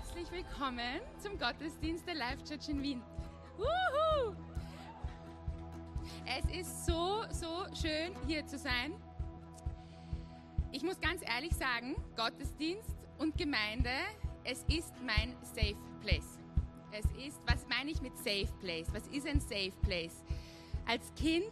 Herzlich willkommen zum Gottesdienst der Life Church in Wien. Wuhu! Es ist so schön, hier zu sein. Ich muss ganz ehrlich sagen, Gottesdienst und Gemeinde, es ist mein Safe Place. Was meine ich mit Safe Place? Was ist ein Safe Place? Als Kind,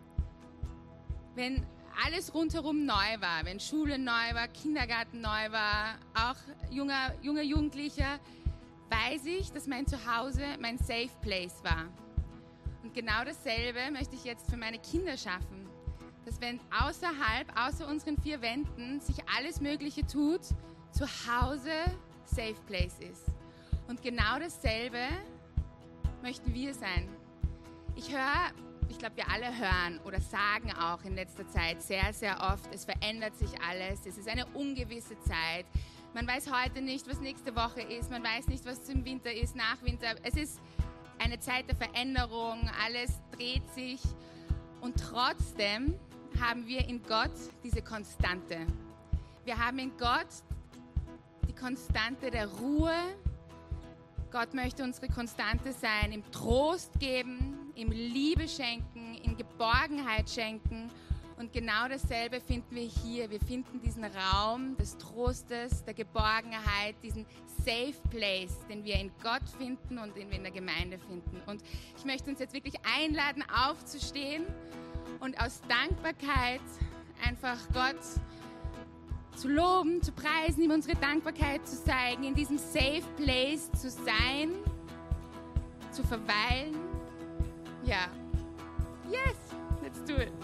wenn alles rundherum neu war, wenn Schule neu war, Kindergarten neu war, auch junger Jugendlicher, weiß ich, dass mein Zuhause mein Safe Place war. Und genau dasselbe möchte ich jetzt für meine Kinder schaffen. Dass wenn außer unseren vier Wänden sich alles Mögliche tut, zu Hause Safe Place ist. Und genau dasselbe möchten wir sein. Ich glaube, wir alle hören oder sagen auch in letzter Zeit sehr, sehr oft, es verändert sich alles, es ist eine ungewisse Zeit. Man weiß heute nicht, was nächste Woche ist, man weiß nicht, was im Winter ist, nach Winter. Es ist eine Zeit der Veränderung, alles dreht sich und trotzdem haben wir in Gott diese Konstante. Wir haben in Gott die Konstante der Ruhe. Gott möchte unsere Konstante sein, im Trost geben, im Liebe schenken, in Geborgenheit schenken. Und genau dasselbe finden wir hier. Wir finden diesen Raum des Trostes, der Geborgenheit, diesen Safe Place, den wir in Gott finden und den wir in der Gemeinde finden. Und ich möchte uns jetzt wirklich einladen, aufzustehen und aus Dankbarkeit einfach Gott zu loben, zu preisen, ihm unsere Dankbarkeit zu zeigen, in diesem Safe Place zu sein, zu verweilen. Ja. Yes, let's do it.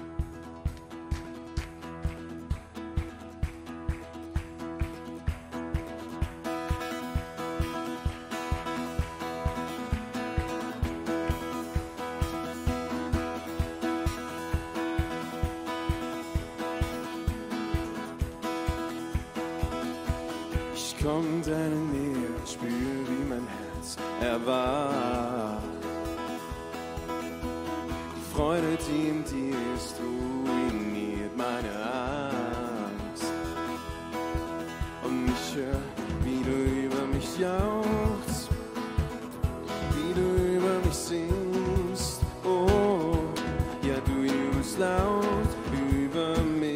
Komm deine Nähe, spür, wie mein Herz erwacht. Die Freude, die in dir ist, ruiniert meine Angst. Und ich hör, wie du über mich jauchzt, wie du über mich singst. Oh, ja, du jubelst laut über mich.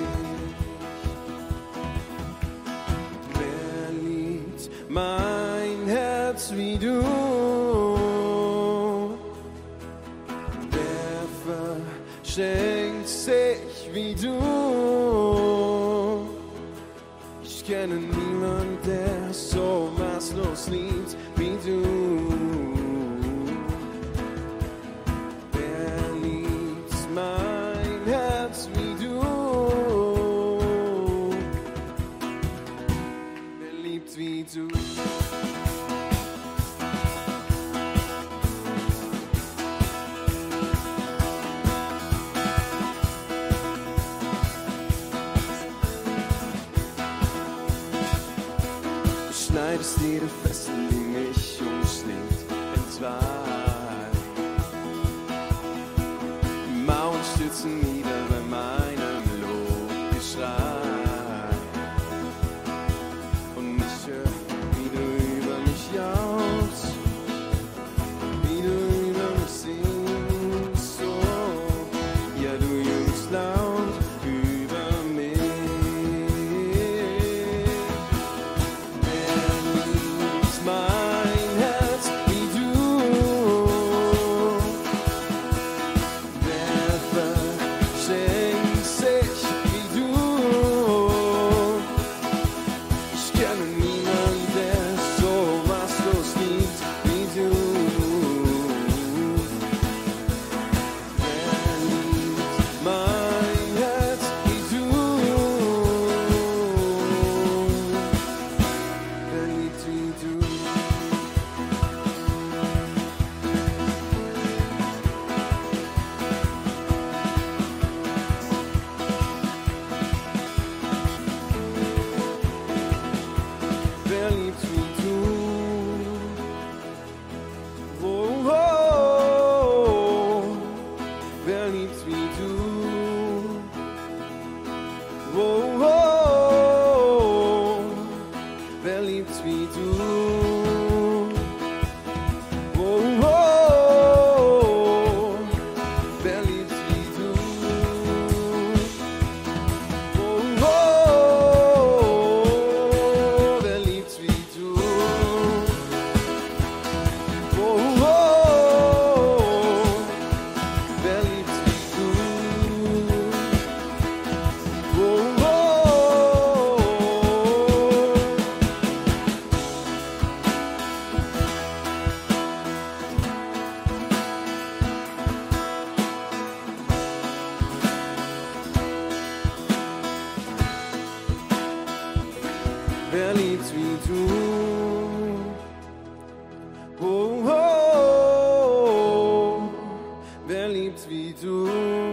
Mein Herz wie du, wer verschenkt sich wie du. Ich kenne niemanden, der so maßlos liebt wie du. Wer liebt mein Herz wie du? Wer liebt wie du? Schneidest jede Fessel, die mich umschlingt, entzwei. Die Mauern stürzen nieder bei meinem Lobgeschrei. Und ich hör, wie du über mich jauchzt, wie du über mich singst. Oh, ja, du jubelst laut über mich. Mein Herz wer liebt wie du? Wer liebt wie du? Oh, oh, wer liebt wie du?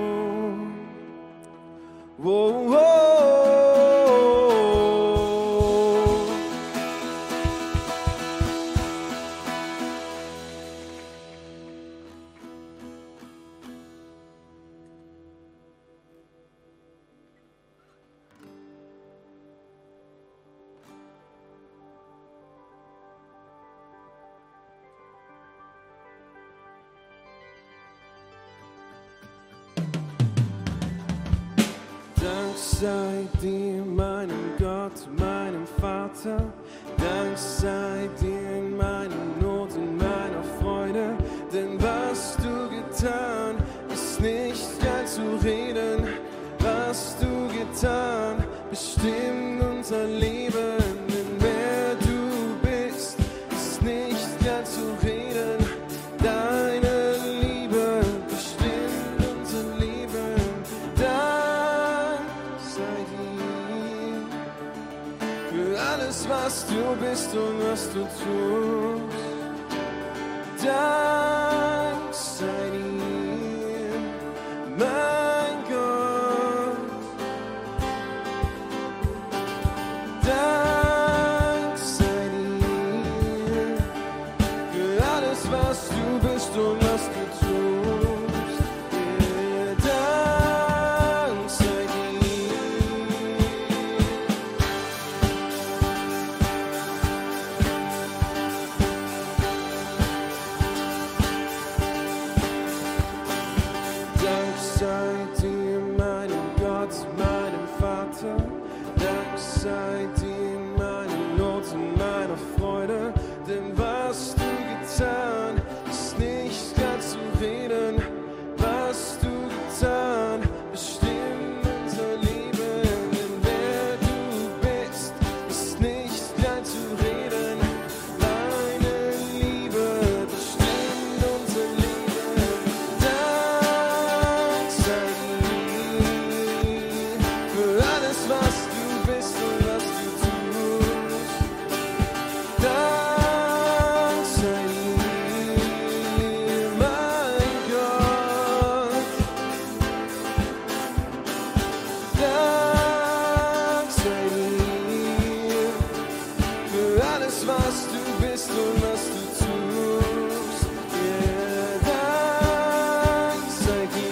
Oh, oh. Dank sei dir, meinem Gott, meinem Vater. Dank sei dir in meiner Not, in meiner Freude. Denn was du getan, ist nicht allzu reden. Was du getan, bestimmt unser Leben. Denn wer du bist, ist nicht allzu reden. Deine Liebe bestimmt unser Leben. Für alles, was du bist und was du tust. Dank sei dir, mein Gott. Dank sei dir für alles, was du bist und was du tust. Dank sei sei dir, meinem Gott, meinem Vater. Dank sei dir in meiner Not, in meiner Freude. Denn was du getan, ist nicht ganz zu reden. Was du getan, bestimmt unser Leben. Denn wer du bist, ist nicht ganz zu reden. Deine Liebe bestimmt unser Leben. Was du bist und was du tust. Dank sei dir, mein Gott. Dank sei dir für alles, was du bist und was du tust. Yeah, Dank sei dir.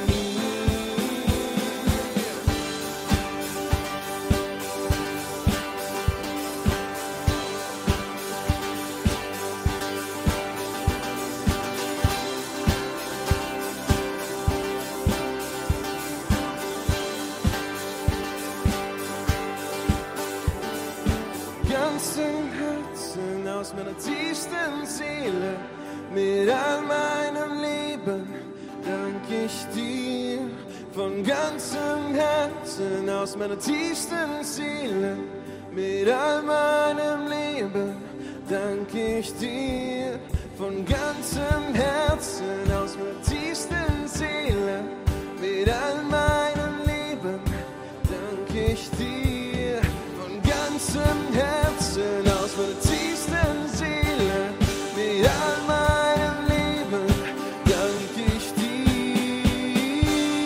Ganzem Herzen, aus meiner tiefsten Seele, mit all meinem Leben, dank ich dir. Von ganzem Herzen, aus meiner tiefsten Seele, mit all meinem Leben, dank ich dir. Von ganzem Herzen, aus meiner tiefsten Seele, mit all meinem Leben, dank ich dir. Von ganzem Herzen, aus meiner tiefsten Seele, mit all meinem Leben, dank ich dir.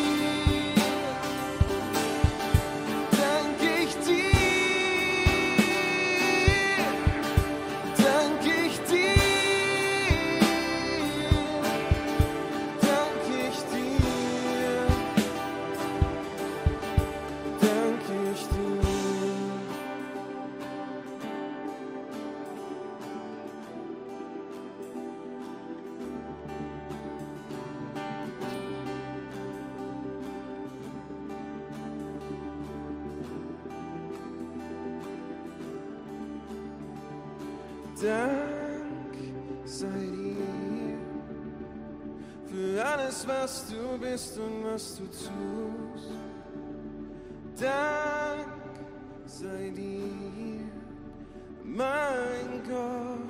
Dank ich dir. Dank ich dir. Dank sei dir für alles, was du bist und was du tust. Dank sei dir, mein Gott.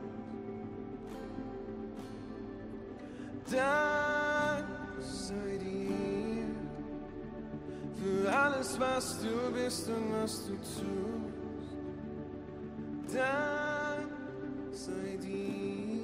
Dank sei dir für alles, was du bist und was du tust. Dank sei dir.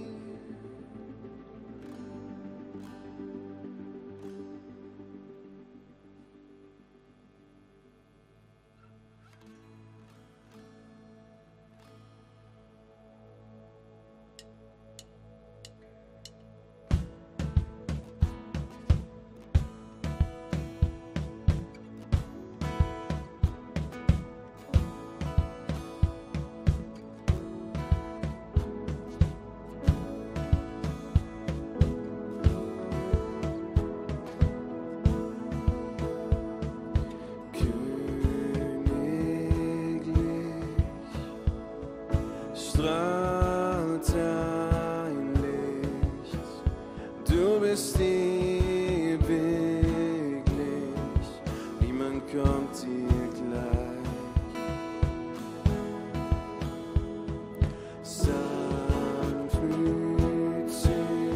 Strahlt dein Licht, du bist ewiglich, niemand kommt dir gleich. Sanftmütig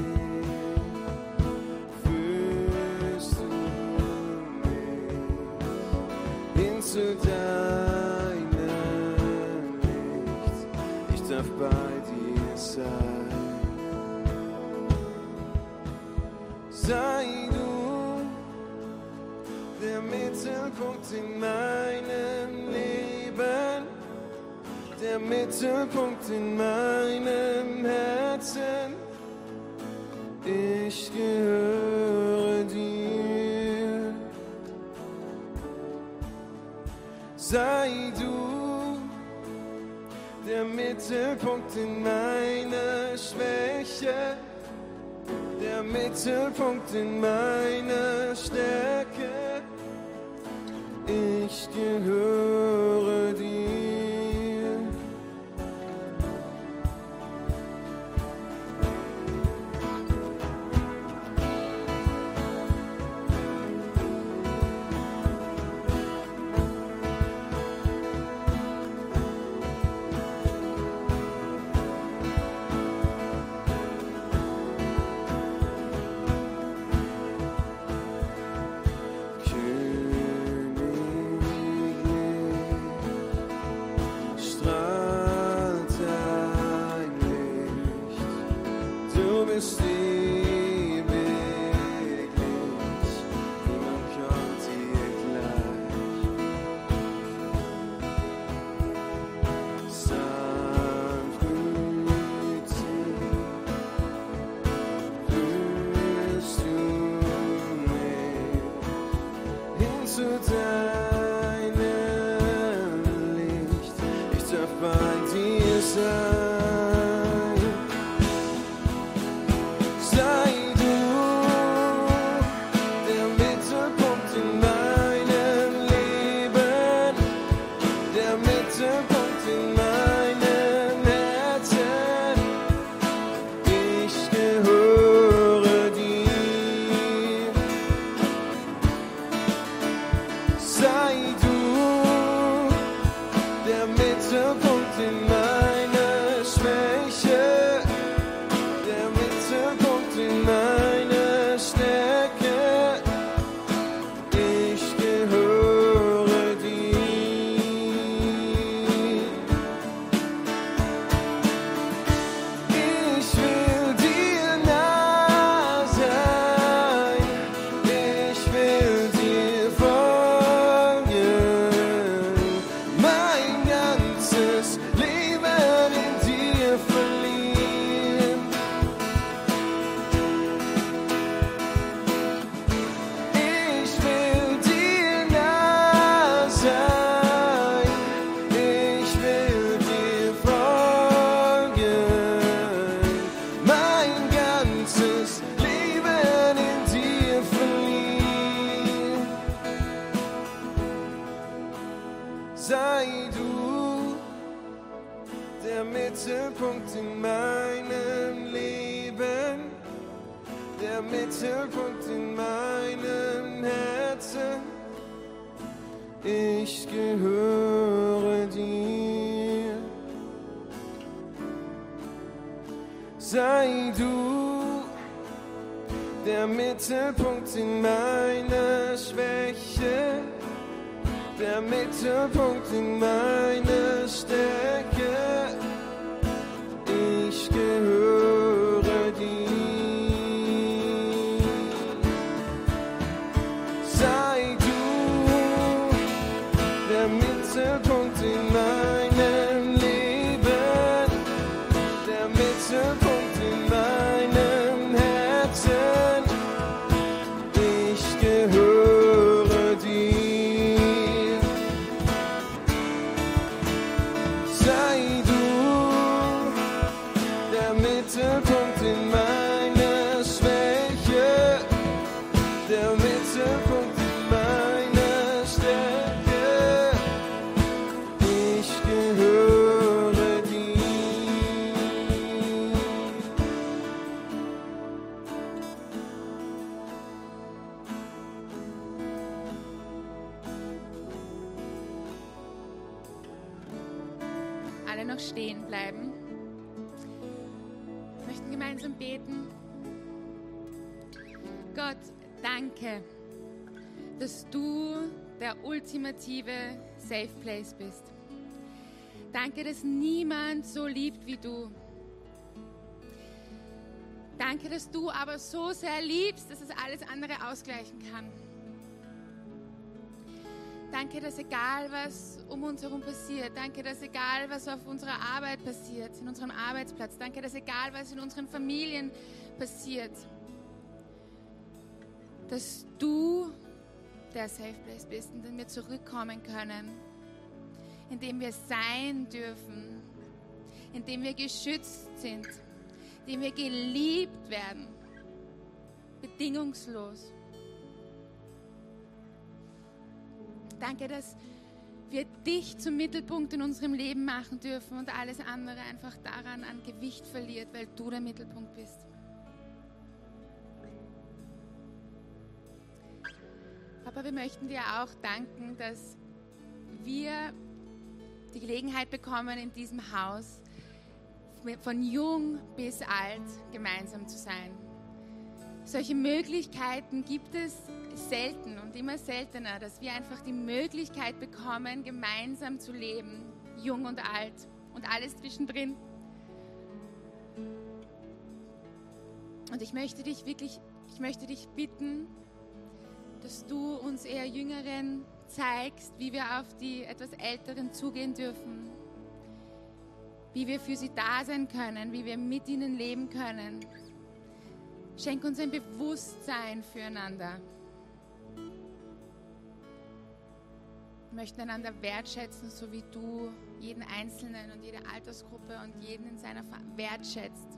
führst du mich hin zu deinem Licht. Ich darf bei dir sein. Sei du der Mittelpunkt in meinem Leben, der Mittelpunkt in meinem Herzen. Ich gehöre dir. Sei du der Mittelpunkt in meiner Schwäche, der Mittelpunkt in meiner Stärke. Ich gehöre dir. Zu deinem Licht, ich darf bei dir sein. Sei du der Mittelpunkt in meinem Leben, der Mittelpunkt in meinem Herzen. Ich gehöre dir. Sei du der Mittelpunkt in meinem Mittelpunkt in meinem Leben, der Mittelpunkt in meinem Herzen. Ich gehöre dir. Sei du der Mittelpunkt in meiner Schwäche, der Mittelpunkt in meiner Stärke. Ich gehöre dir. Sei du der Mittelpunkt in meinem Leben, der Mittelpunkt in meinem Herzen. Ich gehöre dir. Sei du der Mittelpunkt in meiner Schwäche, der Mittelpunkt in meiner Stärke. Ich gehöre dir. Alle noch stehen bleiben. Wir möchten gemeinsam beten. Gott, danke, dass du der ultimative Safe Place bist. Danke, dass niemand so liebt wie du. Danke, dass du aber so sehr liebst, dass es alles andere ausgleichen kann. Danke, dass egal was um uns herum passiert, danke, dass egal was auf unserer Arbeit passiert, in unserem Arbeitsplatz, danke, dass egal was in unseren Familien passiert, dass du der Safe Place bist, in dem wir zurückkommen können, in dem wir sein dürfen, in dem wir geschützt sind, in dem wir geliebt werden, bedingungslos. Danke, dass wir dich zum Mittelpunkt in unserem Leben machen dürfen und alles andere einfach daran an Gewicht verliert, weil du der Mittelpunkt bist. Papa, wir möchten dir auch danken, dass wir die Gelegenheit bekommen, in diesem Haus von jung bis alt gemeinsam zu sein. Solche Möglichkeiten gibt es selten und immer seltener, dass wir einfach die Möglichkeit bekommen, gemeinsam zu leben, jung und alt und alles zwischendrin. Und ich möchte dich bitten, dass du uns eher Jüngeren zeigst, wie wir auf die etwas Älteren zugehen dürfen, wie wir für sie da sein können, wie wir mit ihnen leben können. Schenk uns ein Bewusstsein füreinander. Wir möchten einander wertschätzen, so wie du jeden Einzelnen und jede Altersgruppe und jeden in seiner wertschätzt.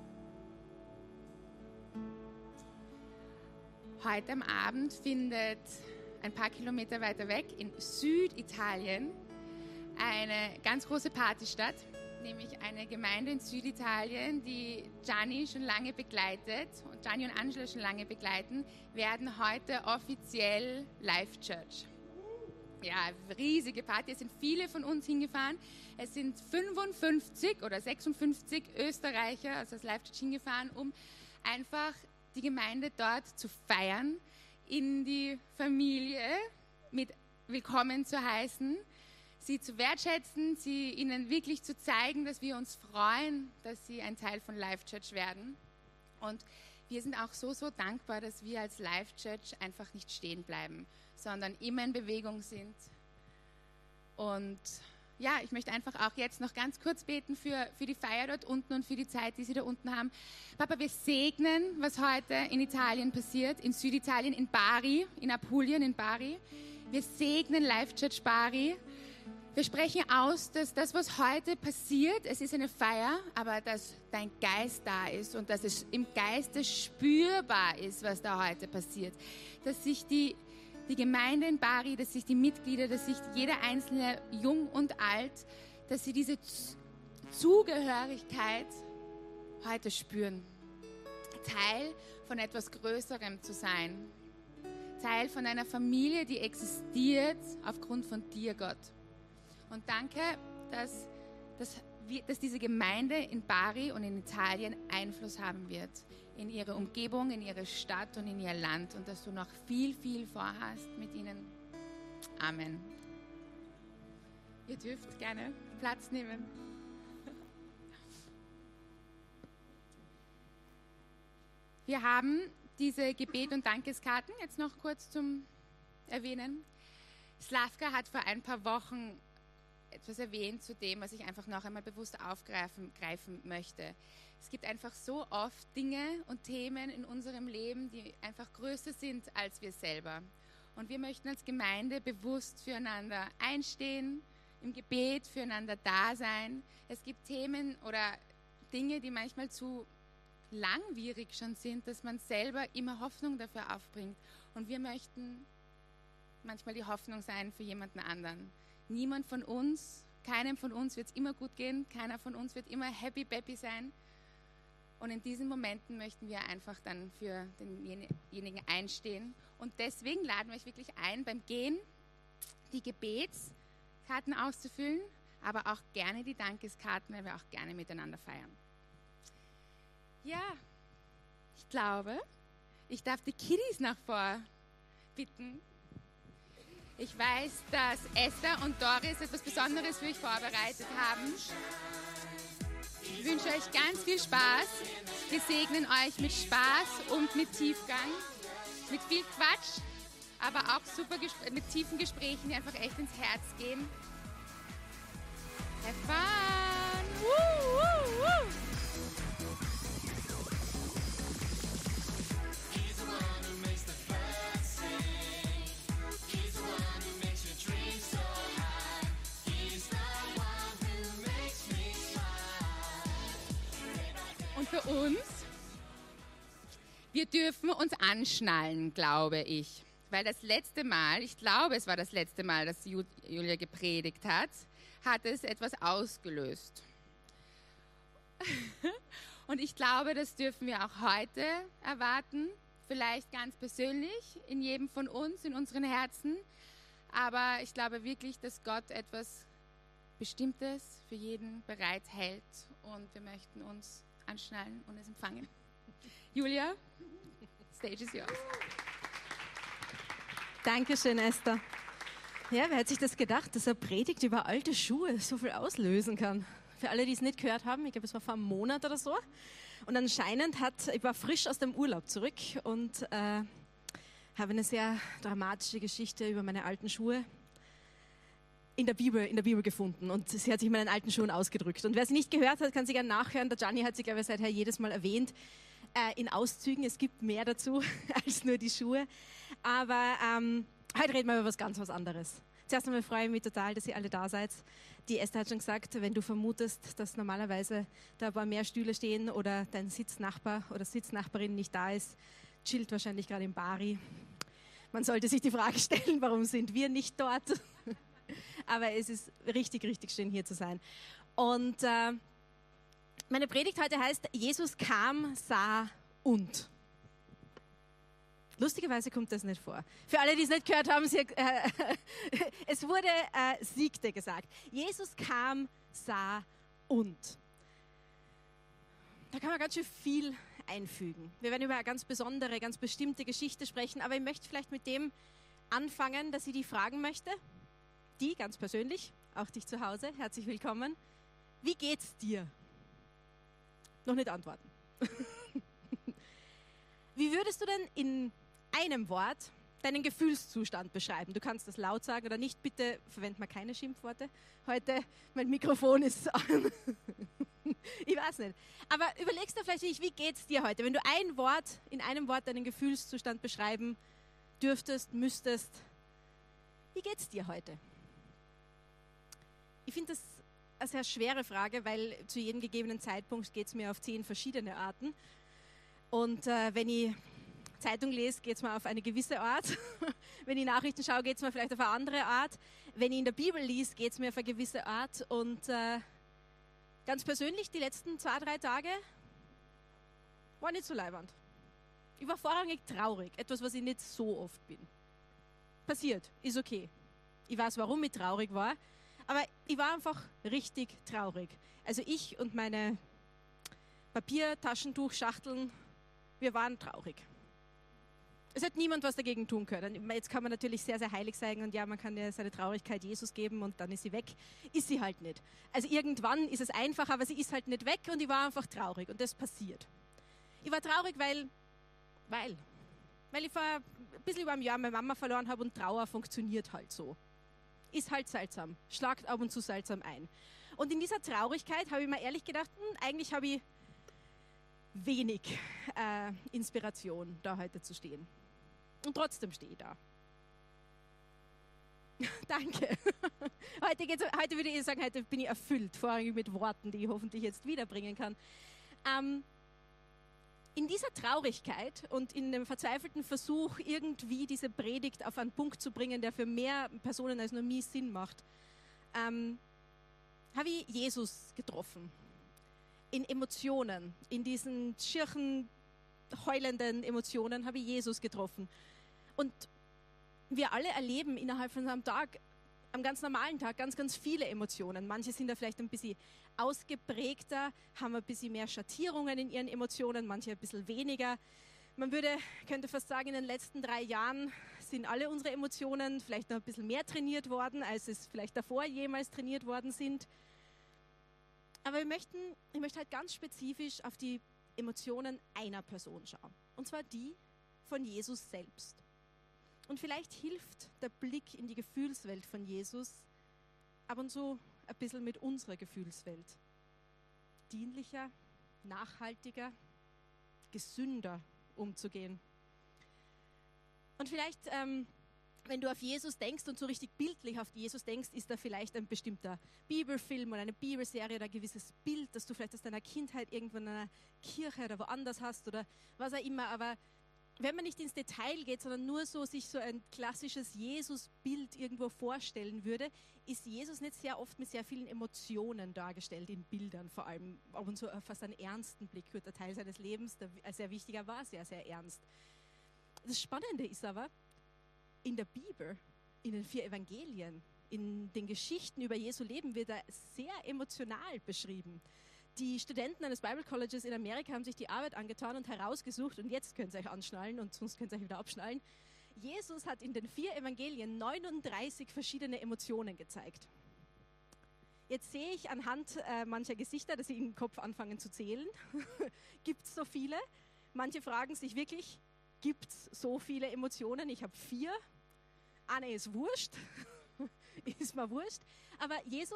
Heute am Abend findet ein paar Kilometer weiter weg in Süditalien eine ganz große Party statt, nämlich eine Gemeinde in Süditalien, die Gianni schon lange begleitet und Gianni und Angela schon lange begleiten, werden heute offiziell Life Church. Ja, riesige Party. Es sind viele von uns hingefahren. Es sind 55 oder 56 Österreicher, also als Life Church hingefahren, um einfach die Gemeinde dort zu feiern, in die Familie mit willkommen zu heißen, sie zu wertschätzen, ihnen wirklich zu zeigen, dass wir uns freuen, dass sie ein Teil von Life Church werden. Und wir sind auch so dankbar, dass wir als Life Church einfach nicht stehen bleiben, sondern immer in Bewegung sind. Und ja, ich möchte einfach auch jetzt noch ganz kurz beten für die Feier dort unten und für die Zeit, die Sie da unten haben. Papa, wir segnen, was heute in Italien passiert, in Süditalien, in Bari, in Apulien, in Bari. Wir segnen Life Church Bari. Wir sprechen aus, dass das, was heute passiert, es ist eine Feier, aber dass dein Geist da ist und dass es im Geiste spürbar ist, was da heute passiert. Dass sich die Gemeinde in Bari, dass sich die Mitglieder, dass sich jeder Einzelne, jung und alt, dass sie diese Zugehörigkeit heute spüren. Teil von etwas Größerem zu sein. Teil von einer Familie, die existiert aufgrund von dir, Gott. Und danke, dass diese Gemeinde in Bari und in Italien Einfluss haben wird. In ihre Umgebung, in ihre Stadt und in ihr Land. Und dass du noch viel, viel vorhast mit ihnen. Amen. Ihr dürft gerne Platz nehmen. Wir haben diese Gebet- und Dankeskarten jetzt noch kurz zum Erwähnen. Slavka hat vor ein paar Wochen etwas erwähnt zu dem, was ich einfach noch einmal bewusst aufgreifen möchte. Es gibt einfach so oft Dinge und Themen in unserem Leben, die einfach größer sind als wir selber. Und wir möchten als Gemeinde bewusst füreinander einstehen, im Gebet füreinander da sein. Es gibt Themen oder Dinge, die manchmal zu langwierig schon sind, dass man selber immer Hoffnung dafür aufbringt. Und wir möchten manchmal die Hoffnung sein für jemanden anderen. Niemand von uns, keinem von uns wird es immer gut gehen, keiner von uns wird immer happy sein. Und in diesen Momenten möchten wir einfach dann für denjenigen einstehen. Und deswegen laden wir euch wirklich ein, beim Gehen die Gebetskarten auszufüllen, aber auch gerne die Dankeskarten, weil wir auch gerne miteinander feiern. Ja, ich glaube, ich darf die Kiddies nach vor bitten. Ich weiß, dass Esther und Doris etwas Besonderes für euch vorbereitet haben. Ich wünsche euch ganz viel Spaß. Wir segnen euch mit Spaß und mit Tiefgang, mit viel Quatsch, aber auch super mit tiefen Gesprächen, die einfach echt ins Herz gehen. Have fun! Woo, woo, woo. Und für uns, wir dürfen uns anschnallen, glaube ich. Weil das letzte Mal, ich glaube, es war das letzte Mal, dass Julia gepredigt hat es etwas ausgelöst. Und ich glaube, das dürfen wir auch heute erwarten. Vielleicht ganz persönlich, in jedem von uns, in unseren Herzen. Aber ich glaube wirklich, dass Gott etwas Bestimmtes für jeden bereit hält. Und wir möchten uns anschnallen und es empfangen. Julia, stage is yours. Dankeschön, Esther. Ja, wer hat sich das gedacht, dass eine Predigt über alte Schuhe so viel auslösen kann? Für alle, die es nicht gehört haben, ich glaube, es war vor einem Monat oder so. Und anscheinend ich war frisch aus dem Urlaub zurück und habe eine sehr dramatische Geschichte über meine alten Schuhe in der Bibel gefunden. Und sie hat sich in meinen alten Schuhen ausgedrückt. Und wer sie nicht gehört hat, kann sie gerne nachhören. Der Gianni hat sie, glaube ich, seither jedes Mal erwähnt. In Auszügen, es gibt mehr dazu als nur die Schuhe. Aber heute reden wir über was anderes. Zuerst einmal freue ich mich total, dass ihr alle da seid. Die Esther hat schon gesagt, wenn du vermutest, dass normalerweise da ein paar mehr Stühle stehen oder dein Sitznachbar oder Sitznachbarin nicht da ist, chillt wahrscheinlich gerade in Bari. Man sollte sich die Frage stellen, warum sind wir nicht dort? Aber es ist richtig, richtig schön, hier zu sein. Und meine Predigt heute heißt, Jesus kam, sah und. Lustigerweise kommt das nicht vor. Für alle, die es nicht gehört haben, es wurde siegte gesagt. Jesus kam, sah und. Da kann man ganz schön viel einfügen. Wir werden über eine ganz besondere, ganz bestimmte Geschichte sprechen, aber ich möchte vielleicht mit dem anfangen, dass ich die fragen möchte. Die ganz persönlich, auch dich zu Hause, herzlich willkommen. Wie geht's dir? Noch nicht antworten. Wie würdest du denn in einem Wort deinen Gefühlszustand beschreiben? Du kannst das laut sagen oder nicht. Bitte verwend mal keine Schimpfworte. Heute, mein Mikrofon ist an. Ich weiß nicht. Aber überlegst du vielleicht, wie geht's dir heute? Wenn du in einem Wort deinen Gefühlszustand beschreiben dürftest, müsstest, wie geht's dir heute? Ich finde das eine sehr schwere Frage, weil zu jedem gegebenen Zeitpunkt geht es mir auf 10 verschiedene Arten. Und wenn ich Zeitung lese, geht es mir auf eine gewisse Art. Wenn ich Nachrichten schaue, geht es mir vielleicht auf eine andere Art. Wenn ich in der Bibel lese, geht es mir auf eine gewisse Art. Und Ganz persönlich, die letzten 2-3 Tage war nicht so leiwand. Ich war vorrangig traurig, etwas, was ich nicht so oft bin. Passiert, ist okay. Ich weiß, warum ich traurig war, aber ich war einfach richtig traurig. Also ich und meine Papiertaschentuchschachteln, wir waren traurig. Es hat niemand was dagegen tun können. Jetzt kann man natürlich sehr, sehr heilig sein und ja, man kann ja seine Traurigkeit Jesus geben und dann ist sie weg. Ist sie halt nicht. Also irgendwann ist es einfach, aber sie ist halt nicht weg und ich war einfach traurig und das passiert. Ich war traurig, weil ich vor ein bisschen über einem Jahr meine Mama verloren habe und Trauer funktioniert halt so. Ist halt seltsam, schlagt ab und zu seltsam ein. Und in dieser Traurigkeit habe ich mir ehrlich gedacht, eigentlich habe ich wenig Inspiration, da heute zu stehen. Und trotzdem stehe ich da. Danke. Heute würde ich sagen, heute bin ich erfüllt, vorrangig mit Worten, die ich hoffentlich jetzt wiederbringen kann. In dieser Traurigkeit und in dem verzweifelten Versuch, irgendwie diese Predigt auf einen Punkt zu bringen, der für mehr Personen als nur mich Sinn macht, habe ich Jesus getroffen. In Emotionen, in diesen schirchen, heulenden Emotionen habe ich Jesus getroffen. Und wir alle erleben innerhalb von einem Tag, am ganz normalen Tag, ganz, ganz viele Emotionen. Manche sind da vielleicht ein bisschen ausgeprägter, haben ein bisschen mehr Schattierungen in ihren Emotionen, manche ein bisschen weniger. Man könnte fast sagen, in den letzten 3 Jahren sind alle unsere Emotionen vielleicht noch ein bisschen mehr trainiert worden, als es vielleicht davor jemals trainiert worden sind. Aber ich möchte halt ganz spezifisch auf die Emotionen einer Person schauen. Und zwar die von Jesus selbst. Und vielleicht hilft der Blick in die Gefühlswelt von Jesus ab und zu ein bisschen mit unserer Gefühlswelt. Dienlicher, nachhaltiger, gesünder umzugehen. Und vielleicht, wenn du auf Jesus denkst und so richtig bildlich auf Jesus denkst, ist da vielleicht ein bestimmter Bibelfilm oder eine Bibelserie oder ein gewisses Bild, das du vielleicht aus deiner Kindheit irgendwo in einer Kirche oder woanders hast oder was auch immer. Aber wenn man nicht ins Detail geht, sondern nur so sich so ein klassisches Jesus-Bild irgendwo vorstellen würde, ist Jesus nicht sehr oft mit sehr vielen Emotionen dargestellt, in Bildern vor allem. Ab und zu fast einen ernsten Blick. Der Teil seines Lebens, der sehr wichtiger war, sehr, sehr ernst. Das Spannende ist aber, in der Bibel, in den 4 Evangelien, in den Geschichten über Jesu Leben wird er sehr emotional beschrieben. Die Studenten eines Bible Colleges in Amerika haben sich die Arbeit angetan und herausgesucht, und jetzt könnt ihr euch anschnallen und sonst könnt ihr euch wieder abschnallen. Jesus hat in den 4 Evangelien 39 verschiedene Emotionen gezeigt. Jetzt sehe ich anhand mancher Gesichter, dass sie im Kopf anfangen zu zählen. Gibt es so viele? Manche fragen sich wirklich, gibt es so viele Emotionen? Ich habe 4. Eine ist wurscht. Ist mir wurscht. Aber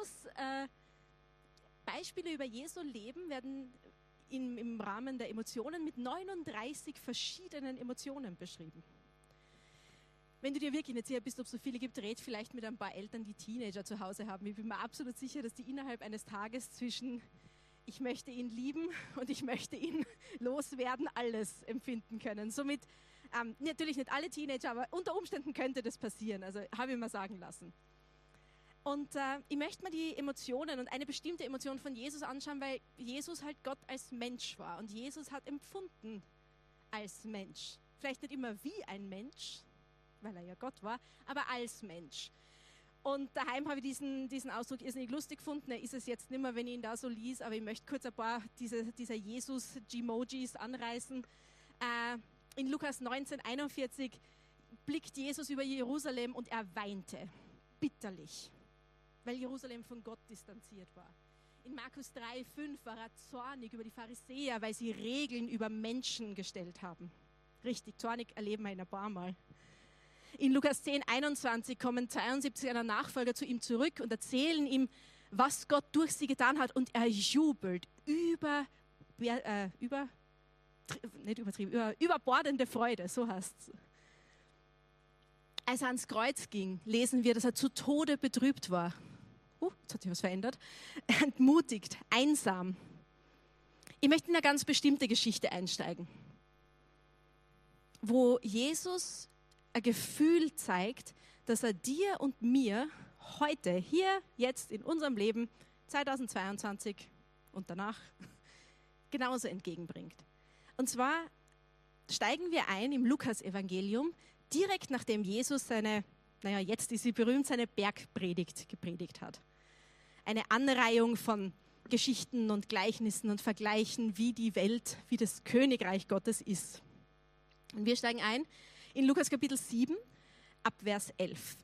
Beispiele über Jesu Leben werden im Rahmen der Emotionen mit 39 verschiedenen Emotionen beschrieben. Wenn du dir wirklich nicht sicher bist, ob es so viele gibt, red vielleicht mit ein paar Eltern, die Teenager zu Hause haben. Ich bin mir absolut sicher, dass die innerhalb eines Tages zwischen ich möchte ihn lieben und ich möchte ihn loswerden, alles empfinden können. Somit natürlich nicht alle Teenager, aber unter Umständen könnte das passieren. Also habe ich mal sagen lassen. Und ich möchte mir die Emotionen und eine bestimmte Emotion von Jesus anschauen, weil Jesus halt Gott als Mensch war. Und Jesus hat empfunden als Mensch. Vielleicht nicht immer wie ein Mensch, weil er ja Gott war, aber als Mensch. Und daheim habe ich diesen Ausdruck irrsinnig lustig gefunden. Er ist es jetzt nicht mehr, wenn ich ihn da so lies, aber ich möchte kurz ein paar dieser Jesus-Gmojis anreißen. In Lukas 19,41 blickt Jesus über Jerusalem und er weinte bitterlich, weil Jerusalem von Gott distanziert war. In Markus 3,5 war er zornig über die Pharisäer, weil sie Regeln über Menschen gestellt haben. Richtig, zornig erleben wir ihn ein paar Mal. In Lukas 10,21 kommen 72 einer Nachfolger zu ihm zurück und erzählen ihm, was Gott durch sie getan hat. Und er jubelt überbordende Freude, so heißt es. Als er ans Kreuz ging, lesen wir, dass er zu Tode betrübt war. Jetzt hat sich was verändert. Entmutigt, einsam. Ich möchte in eine ganz bestimmte Geschichte einsteigen, wo Jesus ein Gefühl zeigt, dass er dir und mir heute, hier, jetzt in unserem Leben, 2022, und danach genauso entgegenbringt. Und zwar steigen wir ein im Lukas-Evangelium, direkt nachdem Jesus jetzt ist sie berühmt, seine Bergpredigt gepredigt hat. Eine Anreihung von Geschichten und Gleichnissen und Vergleichen, wie die Welt, wie das Königreich Gottes ist. Und wir steigen ein in Lukas Kapitel 7, ab Vers 11.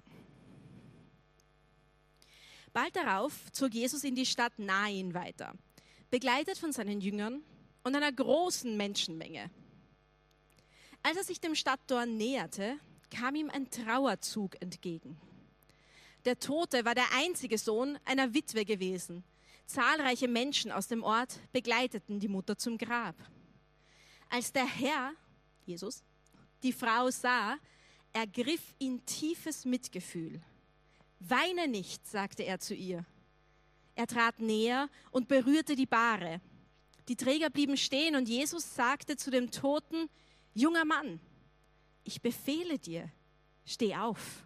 Bald darauf zog Jesus in die Stadt Nain weiter, begleitet von seinen Jüngern und einer großen Menschenmenge. Als er sich dem Stadttor näherte, kam ihm ein Trauerzug entgegen. Der Tote war der einzige Sohn einer Witwe gewesen. Zahlreiche Menschen aus dem Ort begleiteten die Mutter zum Grab. Als der Herr, Jesus, die Frau sah, ergriff ihn tiefes Mitgefühl. »Weine nicht«, sagte er zu ihr. Er trat näher und berührte die Bahre. Die Träger blieben stehen und Jesus sagte zu dem Toten: »Junger Mann, ich befehle dir, steh auf.«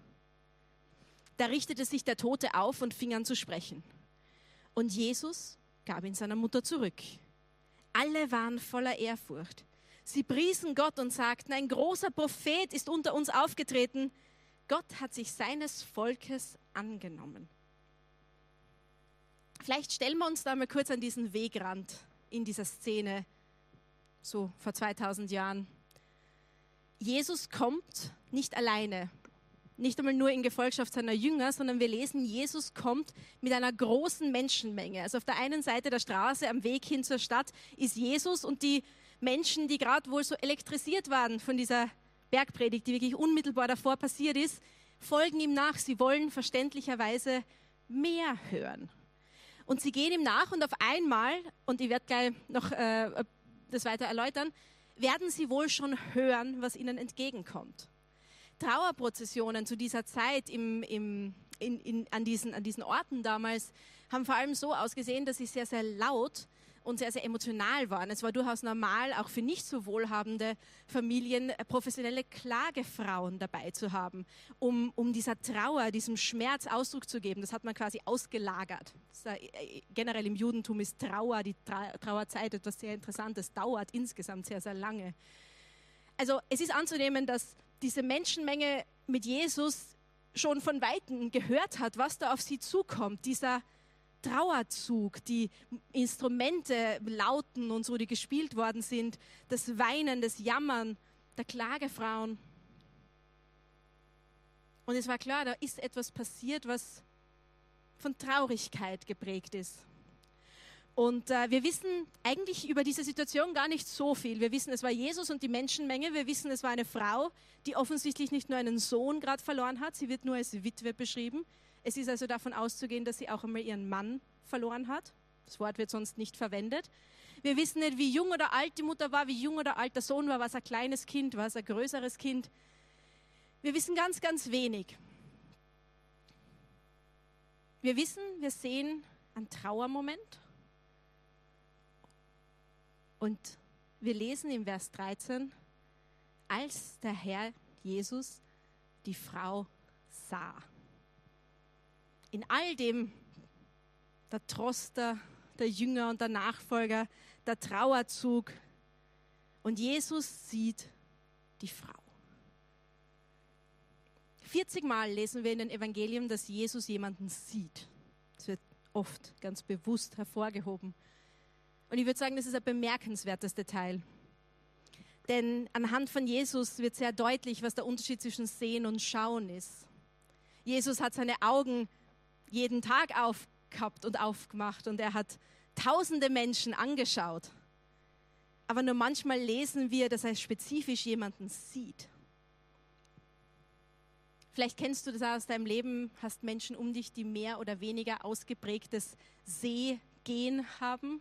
Da richtete sich der Tote auf und fing an zu sprechen. Und Jesus gab ihn seiner Mutter zurück. Alle waren voller Ehrfurcht. Sie priesen Gott und sagten: Ein großer Prophet ist unter uns aufgetreten. Gott hat sich seines Volkes angenommen. Vielleicht stellen wir uns da mal kurz an diesen Wegrand in dieser Szene, so vor 2000 Jahren. Jesus kommt nicht alleine, nicht einmal nur in Gefolgschaft seiner Jünger, sondern wir lesen, Jesus kommt mit einer großen Menschenmenge. Also auf der einen Seite der Straße, am Weg hin zur Stadt, ist Jesus und die Menschen, die gerade wohl so elektrisiert waren von dieser Bergpredigt, die wirklich unmittelbar davor passiert ist, folgen ihm nach. Sie wollen verständlicherweise mehr hören. Und sie gehen ihm nach und auf einmal, und ich werde gleich noch das weiter erläutern, werden sie wohl schon hören, was ihnen entgegenkommt. Trauerprozessionen zu dieser Zeit an diesen Orten damals haben vor allem so ausgesehen, dass sie sehr, sehr laut und sehr, sehr emotional waren. Es war durchaus normal, auch für nicht so wohlhabende Familien professionelle Klagefrauen dabei zu haben, um dieser Trauer, diesem Schmerz Ausdruck zu geben. Das hat man quasi ausgelagert. Generell im Judentum ist Trauer, die Trauerzeit, etwas sehr Interessantes, dauert insgesamt sehr, sehr lange. Also es ist anzunehmen, dass diese Menschenmenge mit Jesus schon von Weitem gehört hat, was da auf sie zukommt, dieser Trauerzug, die Instrumente lauten und so, die gespielt worden sind, das Weinen, das Jammern der Klagefrauen. Und es war klar, da ist etwas passiert, was von Traurigkeit geprägt ist. Und wir wissen eigentlich über diese Situation gar nicht so viel. Wir wissen, es war Jesus und die Menschenmenge. Wir wissen, es war eine Frau, die offensichtlich nicht nur einen Sohn gerade verloren hat. Sie wird nur als Witwe beschrieben. Es ist also davon auszugehen, dass sie auch einmal ihren Mann verloren hat. Das Wort wird sonst nicht verwendet. Wir wissen nicht, wie jung oder alt die Mutter war, wie jung oder alt der Sohn war. War es ein kleines Kind, war es ein größeres Kind? Wir wissen ganz, ganz wenig. Wir sehen einen Trauermoment. Und wir lesen im Vers 13, als der Herr Jesus die Frau sah. In all dem, der Trost der Jünger und der Nachfolger, der Trauerzug. Und Jesus sieht die Frau. 40 Mal lesen wir in den Evangelien, dass Jesus jemanden sieht. Das wird oft ganz bewusst hervorgehoben. Und ich würde sagen, das ist ein bemerkenswertes Detail. Denn anhand von Jesus wird sehr deutlich, was der Unterschied zwischen Sehen und Schauen ist. Jesus hat seine Augen jeden Tag aufgehabt und aufgemacht und er hat tausende Menschen angeschaut. Aber nur manchmal lesen wir, dass er spezifisch jemanden sieht. Vielleicht kennst du das aus deinem Leben, hast Menschen um dich, die mehr oder weniger ausgeprägtes Sehgehen haben.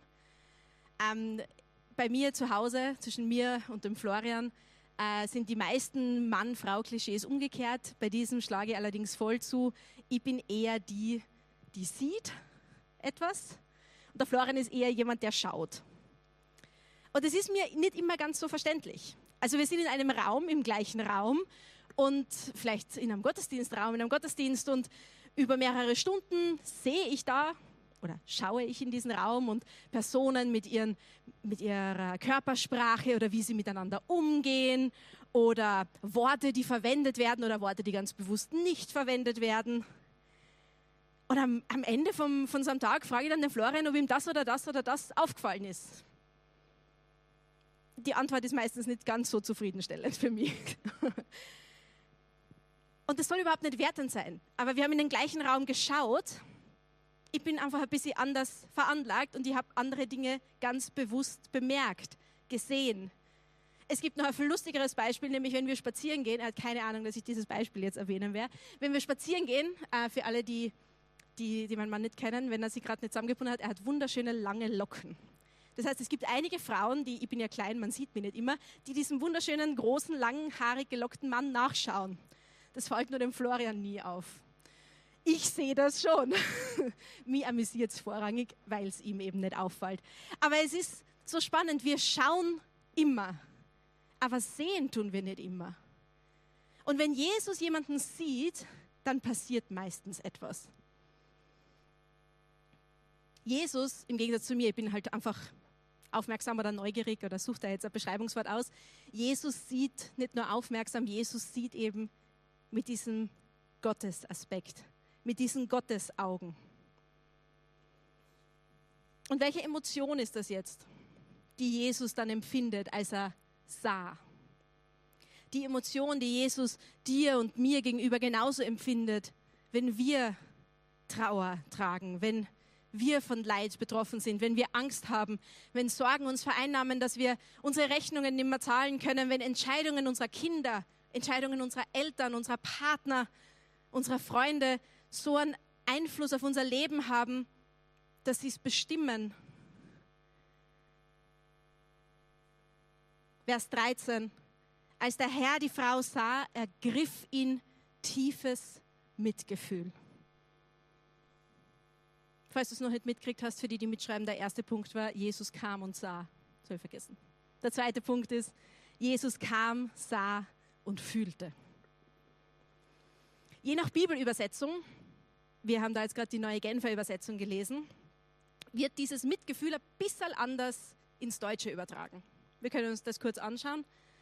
Bei mir zu Hause, zwischen mir und dem Florian, sind die meisten Mann-Frau-Klischees umgekehrt. Bei diesem schlage ich allerdings voll zu. Ich bin eher die sieht etwas. Und der Florian ist eher jemand, der schaut. Und das ist mir nicht immer ganz so verständlich. Also wir sind in einem Raum, im gleichen Raum und vielleicht in einem Gottesdienstraum, in einem Gottesdienst und über mehrere Stunden sehe ich da oder schaue ich in diesen Raum und Personen mit ihrer Körpersprache oder wie sie miteinander umgehen oder Worte, die verwendet werden oder Worte, die ganz bewusst nicht verwendet werden. Und am Ende von so einem Tag frage ich dann den Florian, ob ihm das oder das oder das aufgefallen ist. Die Antwort ist meistens nicht ganz so zufriedenstellend für mich. Und das soll überhaupt nicht wertend sein. Aber wir haben in den gleichen Raum geschaut. Ich bin einfach ein bisschen anders veranlagt und ich habe andere Dinge ganz bewusst bemerkt, gesehen. Es gibt noch ein viel lustigeres Beispiel, nämlich wenn wir spazieren gehen. Er hat keine Ahnung, dass ich dieses Beispiel jetzt erwähnen werde. Wenn wir spazieren gehen, für alle, die meinen Mann nicht kennen, wenn er sich gerade nicht zusammengebunden hat, er hat wunderschöne lange Locken. Das heißt, es gibt einige Frauen, ich bin ja klein, man sieht mich nicht immer, die diesem wunderschönen, großen, langhaarig gelockten Mann nachschauen. Das fällt nur dem Florian nie auf. Ich sehe das schon. Mich amüsiert es vorrangig, weil es ihm eben nicht auffällt. Aber es ist so spannend, wir schauen immer, aber sehen tun wir nicht immer. Und wenn Jesus jemanden sieht, dann passiert meistens etwas. Jesus, im Gegensatz zu mir, ich bin halt einfach aufmerksam oder neugierig oder sucht da jetzt ein Beschreibungswort aus. Jesus sieht nicht nur aufmerksam, Jesus sieht eben mit diesem Gottesaspekt, mit diesen Gottesaugen. Und welche Emotion ist das jetzt, die Jesus dann empfindet, als er sah? Die Emotion, die Jesus dir und mir gegenüber genauso empfindet, wenn wir Trauer tragen, wenn wir von Leid betroffen sind, wenn wir Angst haben, wenn Sorgen uns vereinnahmen, dass wir unsere Rechnungen nicht mehr zahlen können, wenn Entscheidungen unserer Kinder, Entscheidungen unserer Eltern, unserer Partner, unserer Freunde so einen Einfluss auf unser Leben haben, dass sie es bestimmen. Vers 13. Als der Herr die Frau sah, ergriff ihn tiefes Mitgefühl. Falls du es noch nicht mitgekriegt hast, für die, die mitschreiben, der erste Punkt war, Jesus kam und sah. Soll ich vergessen. Der zweite Punkt ist, Jesus kam, sah und fühlte. Je nach Bibelübersetzung, wir haben da jetzt gerade die neue Genfer Übersetzung gelesen, wird dieses Mitgefühl ein bisschen anders ins Deutsche übertragen. Wir können uns das kurz anschauen.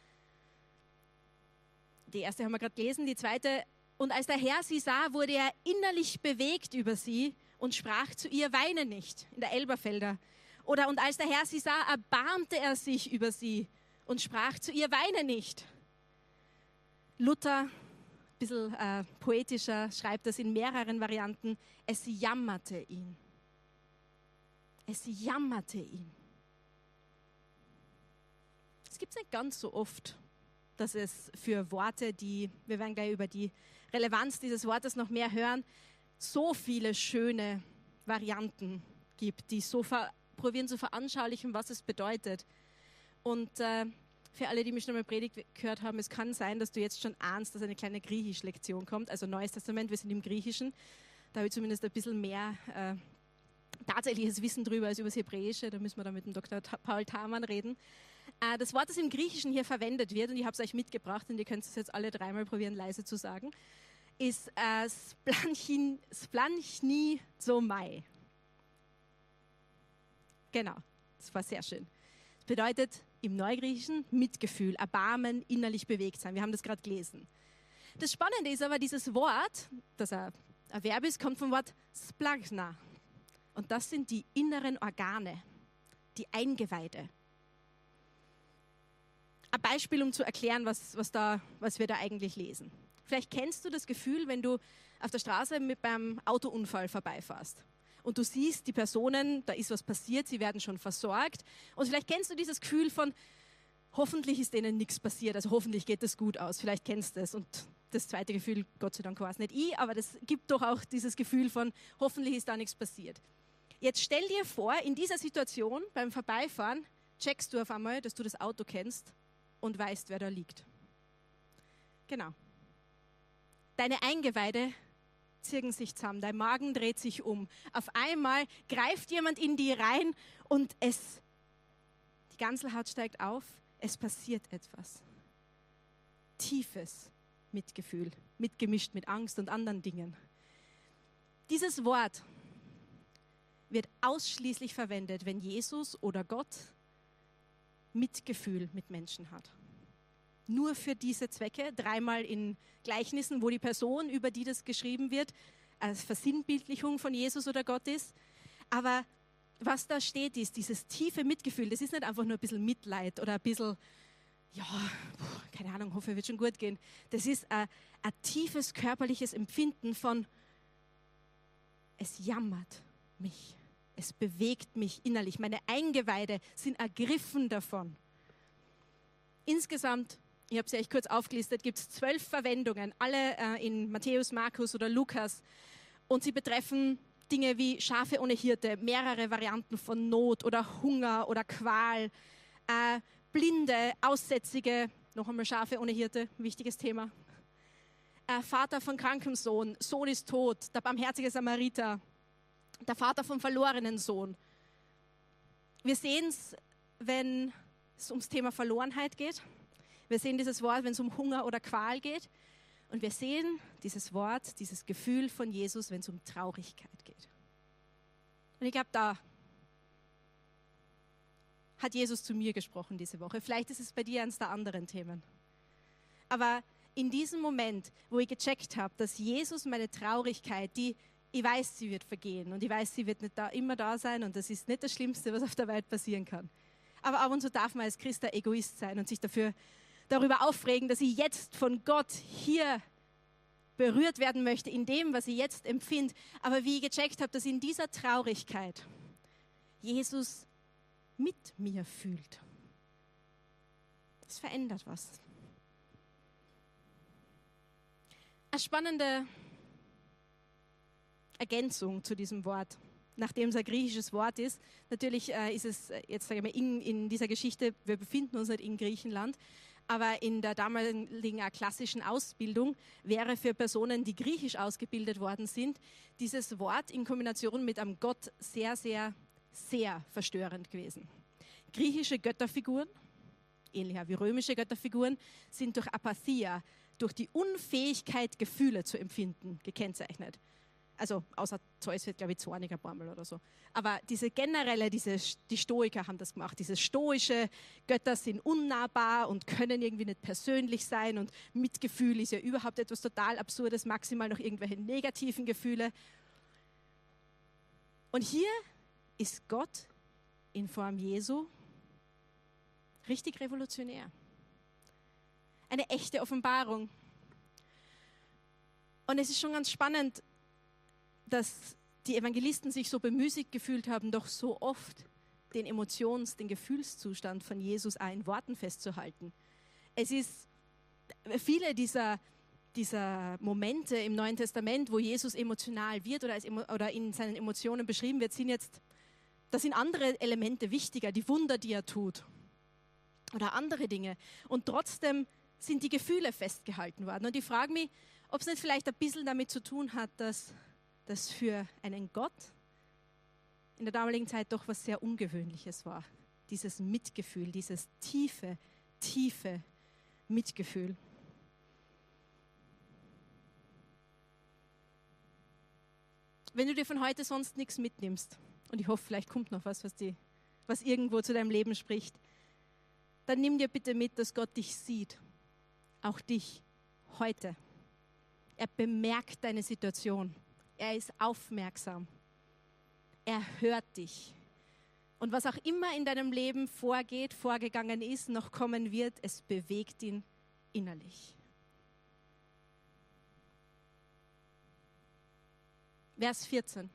Die erste haben wir gerade gelesen, die zweite. Und als der Herr sie sah, wurde er innerlich bewegt über sie und sprach zu ihr, weine nicht, in der Elberfelder. Oder und als der Herr sie sah, erbarmte er sich über sie und sprach zu ihr, weine nicht. Luther, ein bisschen poetischer, schreibt das in mehreren Varianten, es jammerte ihn. Es jammerte ihn. Es gibt es nicht ganz so oft, dass es für Worte, wir werden gleich über die Relevanz dieses Wortes noch mehr hören, so viele schöne Varianten gibt, die so probieren zu veranschaulichen, was es bedeutet. Und für alle, die mich schon mal Predigt gehört haben, es kann sein, dass du jetzt schon ahnst, dass eine kleine Griechisch-Lektion kommt, also Neues Testament, wir sind im Griechischen. Da habe ich zumindest ein bisschen mehr tatsächliches Wissen drüber als über das Hebräische. Da müssen wir dann mit dem Dr. Paul Thamann reden. Das Wort, das im Griechischen hier verwendet wird, und ich habe es euch mitgebracht, und ihr könnt es jetzt alle dreimal probieren, leise zu sagen, ist Splanchni-zomai. Genau, das war sehr schön. Das bedeutet im Neugriechischen Mitgefühl, Erbarmen, innerlich bewegt sein. Wir haben das gerade gelesen. Das Spannende ist aber, dieses Wort, das ein Verb ist, kommt vom Wort splagna. Und das sind die inneren Organe, die Eingeweide. Ein Beispiel, um zu erklären, was wir da eigentlich lesen. Vielleicht kennst du das Gefühl, wenn du auf der Straße beim Autounfall vorbeifährst und du siehst die Personen, da ist was passiert, sie werden schon versorgt, und vielleicht kennst du dieses Gefühl von, hoffentlich ist denen nichts passiert, also hoffentlich geht das gut aus, vielleicht kennst du es. Und das zweite Gefühl, Gott sei Dank war es nicht ich, aber das gibt doch auch dieses Gefühl von, hoffentlich ist da nichts passiert. Jetzt stell dir vor, in dieser Situation beim Vorbeifahren checkst du auf einmal, dass du das Auto kennst und weißt, wer da liegt. Genau. Deine Eingeweide ziehen sich zusammen, dein Magen dreht sich um. Auf einmal greift jemand in die rein und die Ganselhaut steigt auf, es passiert etwas. Tiefes Mitgefühl, mitgemischt mit Angst und anderen Dingen. Dieses Wort wird ausschließlich verwendet, wenn Jesus oder Gott Mitgefühl mit Menschen hat. Nur für diese Zwecke, 3-mal in Gleichnissen, wo die Person, über die das geschrieben wird, als Versinnbildlichung von Jesus oder Gott ist. Aber was da steht, ist dieses tiefe Mitgefühl. Das ist nicht einfach nur ein bisschen Mitleid oder ein bisschen, ja, keine Ahnung, hoffe, wird schon gut gehen. Das ist ein tiefes körperliches Empfinden von, es jammert mich, es bewegt mich innerlich. Meine Eingeweide sind ergriffen davon. Insgesamt, ich habe es euch kurz aufgelistet, gibt es 12 Verwendungen, alle in Matthäus, Markus oder Lukas. Und sie betreffen Dinge wie Schafe ohne Hirte, mehrere Varianten von Not oder Hunger oder Qual, Blinde, Aussätzige, noch einmal Schafe ohne Hirte, wichtiges Thema. Vater von krankem Sohn, Sohn ist tot, der barmherzige Samariter, der Vater vom verlorenen Sohn. Wir sehen es, wenn es ums Thema Verlorenheit geht. Wir sehen dieses Wort, wenn es um Hunger oder Qual geht. Und wir sehen dieses Wort, dieses Gefühl von Jesus, wenn es um Traurigkeit geht. Und ich glaube, da hat Jesus zu mir gesprochen diese Woche. Vielleicht ist es bei dir eines der anderen Themen. Aber in diesem Moment, wo ich gecheckt habe, dass Jesus meine Traurigkeit, die ich weiß, sie wird vergehen und ich weiß, sie wird nicht immer da sein und das ist nicht das Schlimmste, was auf der Welt passieren kann. Aber ab und zu darf man als Christ ein Egoist sein und sich darüber aufregen, dass ich jetzt von Gott hier berührt werden möchte, in dem, was ich jetzt empfinde. Aber wie ich gecheckt habe, dass in dieser Traurigkeit Jesus mit mir fühlt. Das verändert was. Eine spannende Ergänzung zu diesem Wort, nachdem es ein griechisches Wort ist. Natürlich ist es, jetzt sage ich mal, in dieser Geschichte, wir befinden uns nicht in Griechenland, aber in der damaligen klassischen Ausbildung wäre für Personen, die griechisch ausgebildet worden sind, dieses Wort in Kombination mit einem Gott sehr, sehr, sehr verstörend gewesen. Griechische Götterfiguren, ähnlicher wie römische Götterfiguren, sind durch Apathia, durch die Unfähigkeit, Gefühle zu empfinden, gekennzeichnet. Also außer Zeus wird, glaube ich, zorniger Baumel oder so. Aber diese generelle, die Stoiker haben das gemacht. Diese stoische Götter sind unnahbar und können irgendwie nicht persönlich sein. Und Mitgefühl ist ja überhaupt etwas total Absurdes, maximal noch irgendwelche negativen Gefühle. Und hier ist Gott in Form Jesu richtig revolutionär. Eine echte Offenbarung. Und es ist schon ganz spannend, dass die Evangelisten sich so bemüßigt gefühlt haben, doch so oft den den Gefühlszustand von Jesus auch in Worten festzuhalten. Es ist viele dieser Momente im Neuen Testament, wo Jesus emotional wird oder in seinen Emotionen beschrieben wird, da sind andere Elemente wichtiger, die Wunder, die er tut oder andere Dinge. Und trotzdem sind die Gefühle festgehalten worden. Und ich frage mich, ob es nicht vielleicht ein bisschen damit zu tun hat, dass das für einen Gott in der damaligen Zeit doch was sehr Ungewöhnliches war. Dieses Mitgefühl, dieses tiefe, tiefe Mitgefühl. Wenn du dir von heute sonst nichts mitnimmst, und ich hoffe, vielleicht kommt noch was irgendwo zu deinem Leben spricht, dann nimm dir bitte mit, dass Gott dich sieht. Auch dich heute. Er bemerkt deine Situation. Er ist aufmerksam. Er hört dich. Und was auch immer in deinem Leben vorgegangen ist, noch kommen wird, es bewegt ihn innerlich. Vers 14.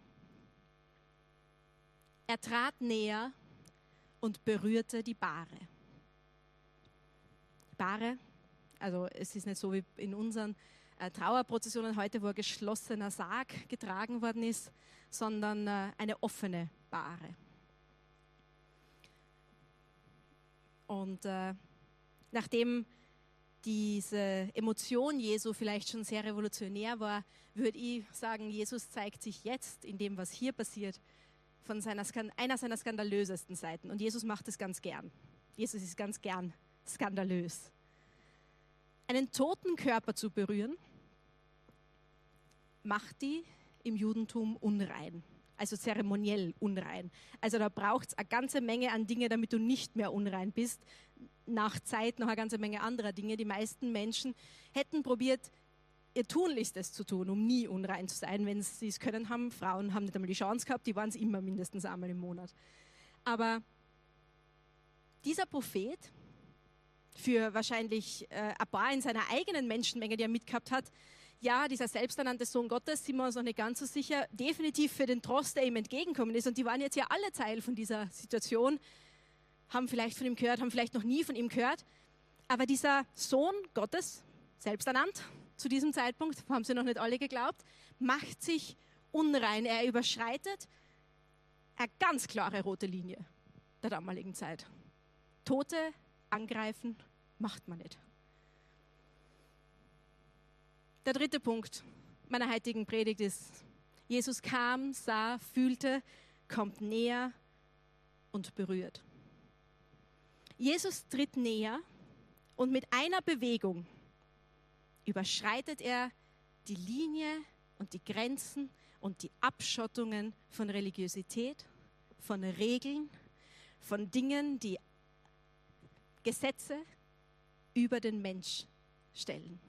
Er trat näher und berührte die Bahre. Bahre, also es ist nicht so wie in unseren Trauerprozessionen heute, wo ein geschlossener Sarg getragen worden ist, sondern eine offene Bahre. Und nachdem diese Emotion Jesu vielleicht schon sehr revolutionär war, würde ich sagen, Jesus zeigt sich jetzt in dem, was hier passiert, von einer seiner skandalösesten Seiten. Und Jesus macht es ganz gern. Jesus ist ganz gern skandalös. Einen toten Körper zu berühren, macht die im Judentum unrein. also zeremoniell unrein. Also da braucht es eine ganze Menge an Dingen, damit du nicht mehr unrein bist. Nach Zeit noch eine ganze Menge anderer Dinge. Die meisten Menschen hätten probiert, ihr Tunlichstes zu tun, um nie unrein zu sein, wenn sie es können haben. Frauen haben nicht einmal die Chance gehabt, die waren es immer mindestens einmal im Monat. Aber dieser Prophet, für wahrscheinlich ein paar in seiner eigenen Menschenmenge, die er mitgehabt hat, ja, dieser selbsternannte Sohn Gottes, sind wir uns noch nicht ganz so sicher, definitiv für den Trost, der ihm entgegenkommen ist. Und die waren jetzt ja alle Teil von dieser Situation, haben vielleicht von ihm gehört, haben vielleicht noch nie von ihm gehört. Aber dieser Sohn Gottes, selbsternannt, zu diesem Zeitpunkt, haben sie noch nicht alle geglaubt, macht sich unrein. Er überschreitet eine ganz klare rote Linie der damaligen Zeit. Tote angreifen macht man nicht. Der dritte Punkt meiner heutigen Predigt ist, Jesus kam, sah, fühlte, kommt näher und berührt. Jesus tritt näher und mit einer Bewegung überschreitet er die Linie und die Grenzen und die Abschottungen von Religiosität, von Regeln, von Dingen, die Gesetze über den Mensch stellen.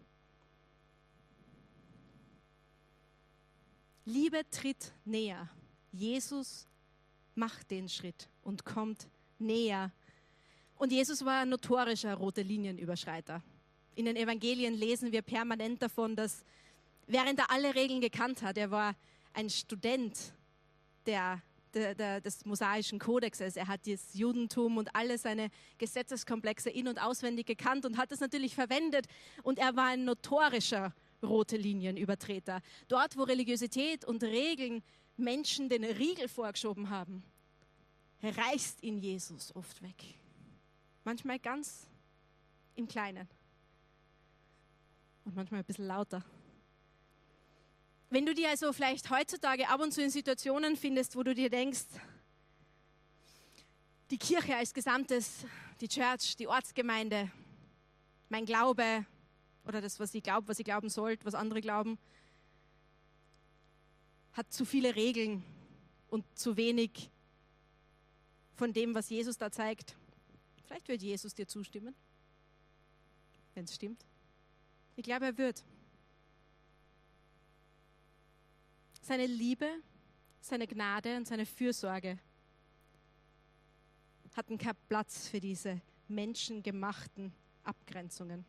Liebe tritt näher. Jesus macht den Schritt und kommt näher. Und Jesus war ein notorischer rote Linienüberschreiter. In den Evangelien lesen wir permanent davon, dass während er alle Regeln gekannt hat, er war ein Student des mosaischen Kodexes, er hat das Judentum und alle seine Gesetzeskomplexe in- und auswendig gekannt und hat es natürlich verwendet. Und er war ein notorischer rote Linienübertreter. Dort, wo Religiosität und Regeln Menschen den Riegel vorgeschoben haben, reißt ihn Jesus oft weg. Manchmal ganz im Kleinen und manchmal ein bisschen lauter. Wenn du dir also vielleicht heutzutage ab und zu in Situationen findest, wo du dir denkst, die Kirche als Gesamtes, die Church, die Ortsgemeinde, mein Glaube oder das, was ich glaube, was ich glauben sollte, was andere glauben, hat zu viele Regeln und zu wenig von dem, was Jesus da zeigt. Vielleicht wird Jesus dir zustimmen, wenn es stimmt. Ich glaube, er wird. Seine Liebe, seine Gnade und seine Fürsorge hatten keinen Platz für diese menschengemachten Abgrenzungen.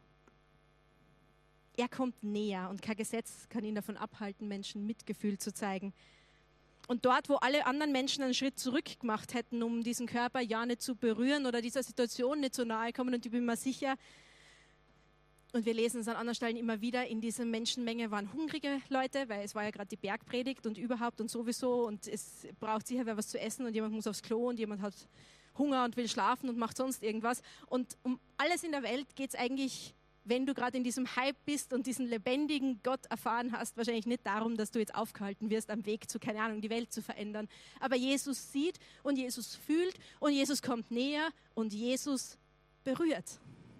Er kommt näher und kein Gesetz kann ihn davon abhalten, Menschen Mitgefühl zu zeigen. Und dort, wo alle anderen Menschen einen Schritt zurück gemacht hätten, um diesen Körper ja nicht zu berühren oder dieser Situation nicht so nahe kommen, und ich bin mir sicher, und wir lesen es an anderen Stellen immer wieder, in dieser Menschenmenge waren hungrige Leute, weil es war ja gerade die Bergpredigt und überhaupt und sowieso und es braucht sicher wer was zu essen und jemand muss aufs Klo und jemand hat Hunger und will schlafen und macht sonst irgendwas. Und um alles in der Welt geht es eigentlich, wenn du gerade in diesem Hype bist und diesen lebendigen Gott erfahren hast, wahrscheinlich nicht darum, dass du jetzt aufgehalten wirst, am Weg zu, keine Ahnung, die Welt zu verändern. Aber Jesus sieht und Jesus fühlt und Jesus kommt näher und Jesus berührt.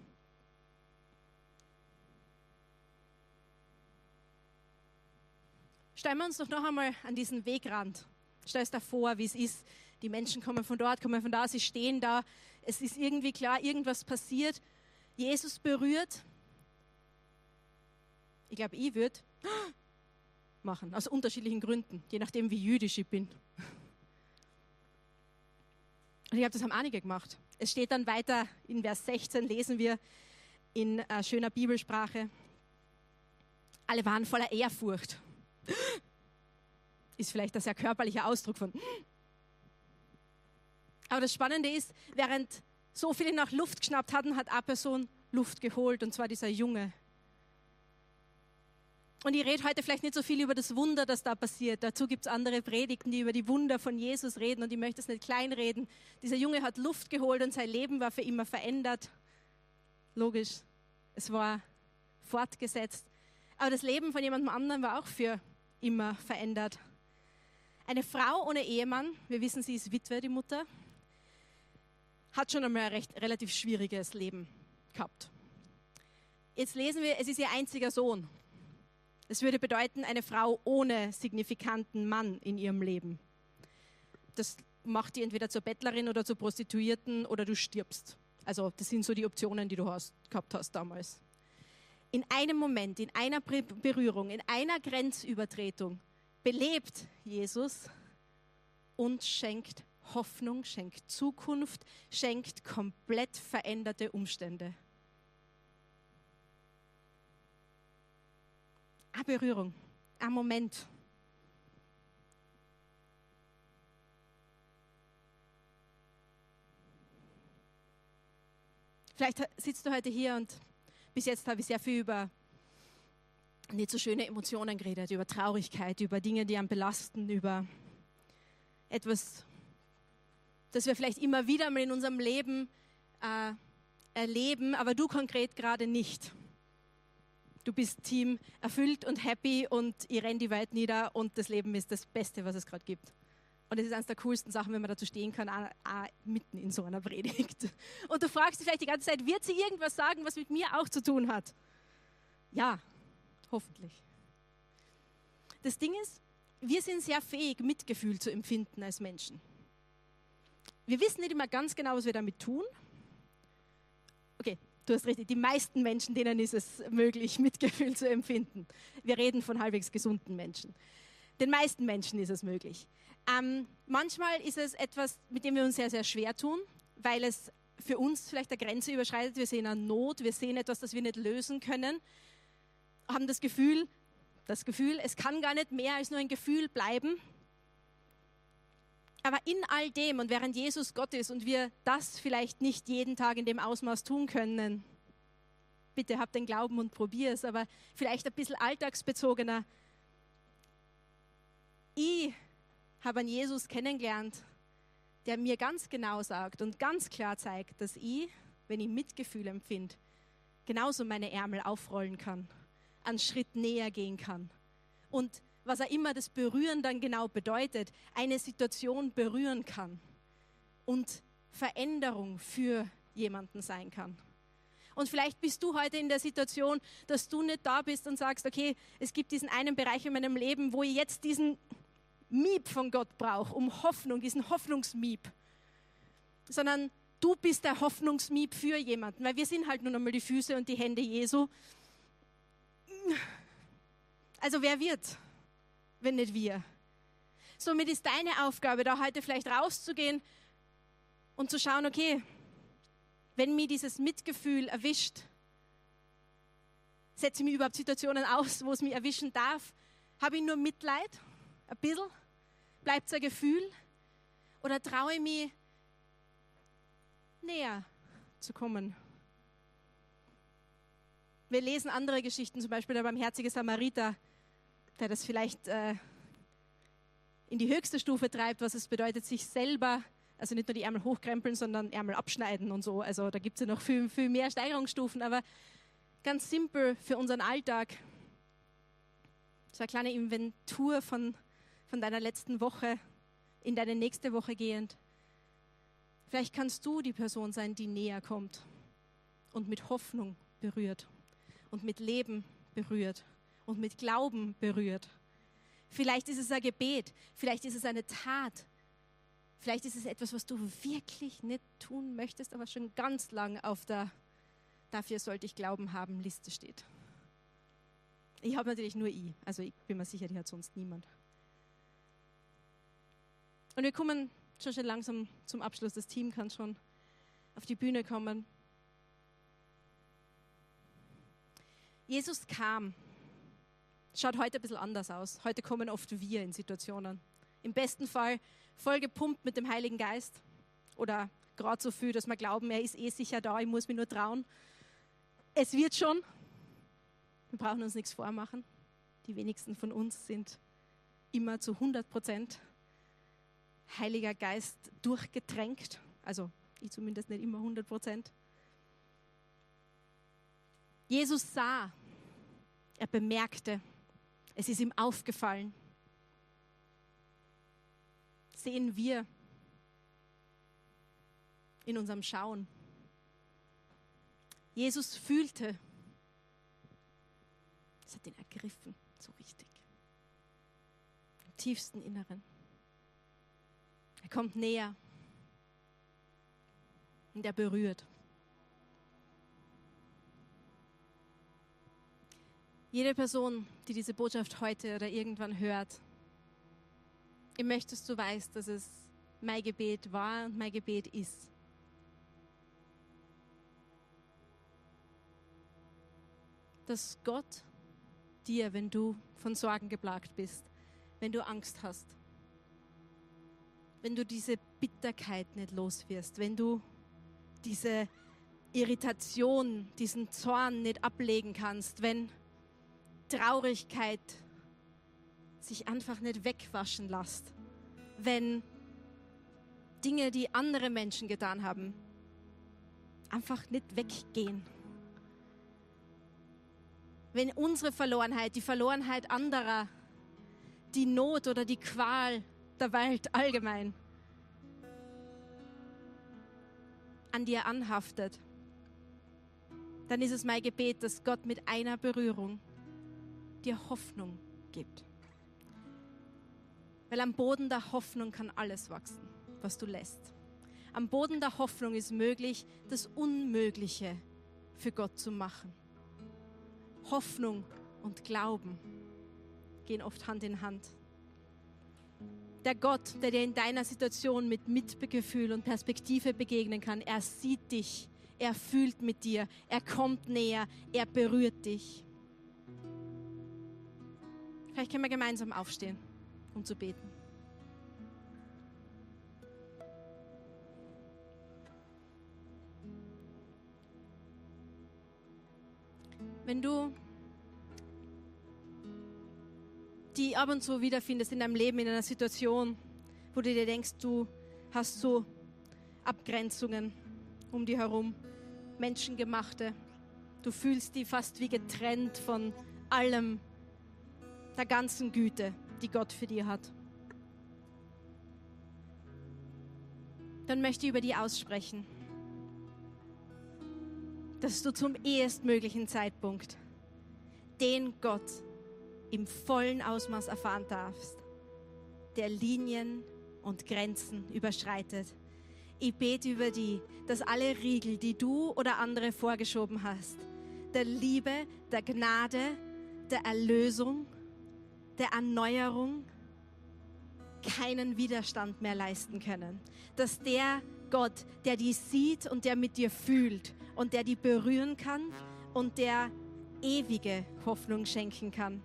Stellen wir uns doch noch einmal an diesen Wegrand. Stell es dir vor, wie es ist. Die Menschen kommen von dort, kommen von da, sie stehen da. Es ist irgendwie klar, irgendwas passiert. Jesus berührt. Ich glaube, ich würde machen, aus unterschiedlichen Gründen, je nachdem, wie jüdisch ich bin. Und ich glaube, das haben einige gemacht. Es steht dann weiter, in Vers 16 lesen wir in schöner Bibelsprache, alle waren voller Ehrfurcht. Ist vielleicht ein sehr körperlicher Ausdruck von. Aber das Spannende ist, während so viele nach Luft geschnappt hatten, hat eine Person Luft geholt, und zwar dieser Junge. Und ich rede heute vielleicht nicht so viel über das Wunder, das da passiert. Dazu gibt es andere Predigten, die über die Wunder von Jesus reden, und ich möchte es nicht kleinreden. Dieser Junge hat Luft geholt und sein Leben war für immer verändert. Logisch, es war fortgesetzt. Aber das Leben von jemandem anderen war auch für immer verändert. Eine Frau ohne Ehemann, wir wissen, sie ist Witwe, die Mutter, hat schon einmal ein relativ schwieriges Leben gehabt. Jetzt lesen wir, es ist ihr einziger Sohn. Es würde bedeuten, eine Frau ohne signifikanten Mann in ihrem Leben. Das macht die entweder zur Bettlerin oder zur Prostituierten oder du stirbst. Also das sind so die Optionen, die du gehabt hast damals. In einem Moment, in einer Berührung, in einer Grenzübertretung belebt Jesus und schenkt Hoffnung, schenkt Zukunft, schenkt komplett veränderte Umstände. Eine Berührung, ein Moment. Vielleicht sitzt du heute hier und bis jetzt habe ich sehr viel über nicht so schöne Emotionen geredet, über Traurigkeit, über Dinge, die einen belasten, über etwas, das wir vielleicht immer wieder mal in unserem Leben erleben, aber du konkret gerade nicht. Du bist Team erfüllt und happy und ich renne die Welt nieder und das Leben ist das Beste, was es gerade gibt. Und es ist eines der coolsten Sachen, wenn man dazu stehen kann, auch mitten in so einer Predigt. Und du fragst dich vielleicht die ganze Zeit, wird sie irgendwas sagen, was mit mir auch zu tun hat? Ja, hoffentlich. Das Ding ist, wir sind sehr fähig, Mitgefühl zu empfinden als Menschen. Wir wissen nicht immer ganz genau, was wir damit tun. Okay, du hast richtig, die meisten Menschen, denen ist es möglich, Mitgefühl zu empfinden. Wir reden von halbwegs gesunden Menschen. Den meisten Menschen ist es möglich. Manchmal ist es etwas, mit dem wir uns sehr, sehr schwer tun, weil es für uns vielleicht eine Grenze überschreitet. Wir sehen eine Not, wir sehen etwas, das wir nicht lösen können, haben das Gefühl, es kann gar nicht mehr als nur ein Gefühl bleiben. Aber in all dem und während Jesus Gott ist und wir das vielleicht nicht jeden Tag in dem Ausmaß tun können, bitte hab den Glauben und probier es, aber vielleicht ein bisschen alltagsbezogener. Ich habe einen Jesus kennengelernt, der mir ganz genau sagt und ganz klar zeigt, dass ich, wenn ich Mitgefühl empfinde, genauso meine Ärmel aufrollen kann, einen Schritt näher gehen kann. Und was auch immer das Berühren dann genau bedeutet, eine Situation berühren kann und Veränderung für jemanden sein kann. Und vielleicht bist du heute in der Situation, dass du nicht da bist und sagst, okay, es gibt diesen einen Bereich in meinem Leben, wo ich jetzt diesen Miep von Gott brauche, um Hoffnung, diesen Hoffnungsmiep. Sondern du bist der Hoffnungsmiep für jemanden, weil wir sind halt nun einmal die Füße und die Hände Jesu. Also wer wird, wenn nicht wir? Somit ist deine Aufgabe, da heute vielleicht rauszugehen und zu schauen, okay, wenn mir dieses Mitgefühl erwischt, setze ich mich überhaupt Situationen aus, wo es mich erwischen darf? Habe ich nur Mitleid? Ein bisschen? Bleibt es ein Gefühl? Oder traue ich mich, näher zu kommen? Wir lesen andere Geschichten, zum Beispiel der barmherzige Samariter, der das vielleicht in die höchste Stufe treibt, was es bedeutet, sich selber, also nicht nur die Ärmel hochkrempeln, sondern Ärmel abschneiden und so. Also da gibt es ja noch viel, viel mehr Steigerungsstufen, aber ganz simpel für unseren Alltag. So eine kleine Inventur von deiner letzten Woche in deine nächste Woche gehend. Vielleicht kannst du die Person sein, die näher kommt und mit Hoffnung berührt und mit Leben berührt und mit Glauben berührt. Vielleicht ist es ein Gebet, vielleicht ist es eine Tat, vielleicht ist es etwas, was du wirklich nicht tun möchtest, aber schon ganz lang auf der "Dafür sollte ich Glauben haben" Liste steht. Ich habe natürlich nur also ich bin mir sicher, die hat sonst niemand. Und wir kommen schon langsam zum Abschluss. Das Team kann schon auf die Bühne kommen. Jesus kam. Schaut heute ein bisschen anders aus. Heute kommen oft wir in Situationen. Im besten Fall voll gepumpt mit dem Heiligen Geist. Oder gerade so viel, dass wir glauben, er ist sicher da, ich muss mich nur trauen. Es wird schon. Wir brauchen uns nichts vormachen. Die wenigsten von uns sind immer zu 100% Heiliger Geist durchgetränkt. Also ich zumindest nicht immer 100%. Jesus sah, er bemerkte, es ist ihm aufgefallen. Sehen wir in unserem Schauen. Jesus fühlte, es hat ihn ergriffen, So richtig. Im tiefsten Inneren. Er kommt näher. Und er berührt. Jede Person, die diese Botschaft heute oder irgendwann hört, ich möchte, dass du weißt, dass es mein Gebet war und mein Gebet ist. Dass Gott dir, wenn du von Sorgen geplagt bist, wenn du Angst hast, wenn du diese Bitterkeit nicht los wirst, wenn du diese Irritation, diesen Zorn nicht ablegen kannst, wenn Traurigkeit sich einfach nicht wegwaschen lässt, wenn Dinge, die andere Menschen getan haben, einfach nicht weggehen. Wenn unsere Verlorenheit, die Verlorenheit anderer, die Not oder die Qual der Welt allgemein an dir anhaftet, dann ist es mein Gebet, dass Gott mit einer Berührung dir Hoffnung gibt. Weil am Boden der Hoffnung kann alles wachsen, was du lässt. Am Boden der Hoffnung ist möglich, das Unmögliche für Gott zu machen. Hoffnung und Glauben gehen oft Hand in Hand. Der Gott, der dir in deiner Situation mit Mitgefühl und Perspektive begegnen kann, er sieht dich, er fühlt mit dir, er kommt näher, er berührt dich. Vielleicht können wir gemeinsam aufstehen, um zu beten. Wenn du die ab und zu wiederfindest in deinem Leben, in einer Situation, wo du dir denkst, du hast so Abgrenzungen um dich herum, menschengemachte, du fühlst die fast wie getrennt von allem, der ganzen Güte, die Gott für dich hat. Dann möchte ich über die aussprechen, dass du zum ehestmöglichen Zeitpunkt den Gott im vollen Ausmaß erfahren darfst, der Linien und Grenzen überschreitet. Ich bete über die, dass alle Riegel, die du oder andere vorgeschoben hast, der Liebe, der Gnade, der Erlösung, der Erneuerung keinen Widerstand mehr leisten können. Dass der Gott, der dich sieht und der mit dir fühlt und der dich berühren kann und der ewige Hoffnung schenken kann,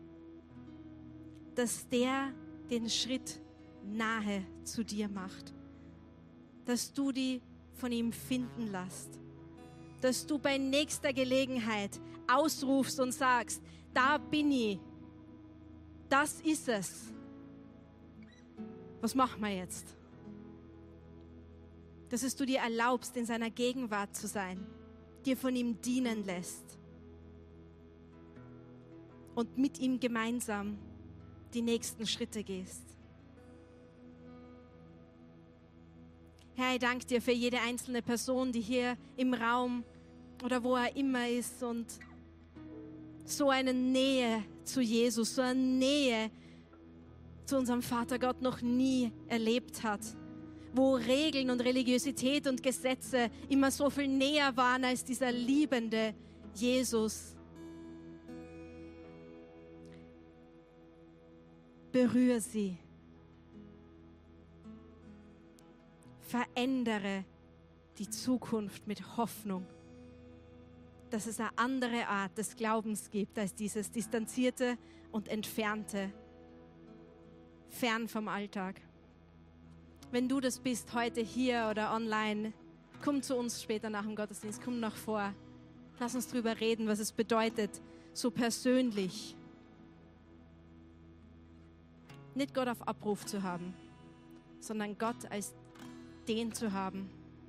dass der den Schritt nahe zu dir macht, dass du die von ihm finden lässt, dass du bei nächster Gelegenheit ausrufst und sagst, da bin ich, das ist es. Was machen wir jetzt? Dass es du dir erlaubst, in seiner Gegenwart zu sein, dir von ihm dienen lässt und mit ihm gemeinsam die nächsten Schritte gehst. Herr, ich danke dir für jede einzelne Person, die hier im Raum oder wo er immer ist und so eine Nähe zu Jesus, so eine Nähe zu unserem Vater Gott noch nie erlebt hat, wo Regeln und Religiosität und Gesetze immer so viel näher waren als dieser liebende Jesus. Berühre sie. Verändere die Zukunft mit Hoffnung, dass es eine andere Art des Glaubens gibt als dieses distanzierte und entfernte, fern vom Alltag. Wenn du das bist, heute hier oder online, komm zu uns später nach dem Gottesdienst, komm noch vor. Lass uns drüber reden, was es bedeutet, so persönlich nicht Gott auf Abruf zu haben, sondern Gott als den zu haben,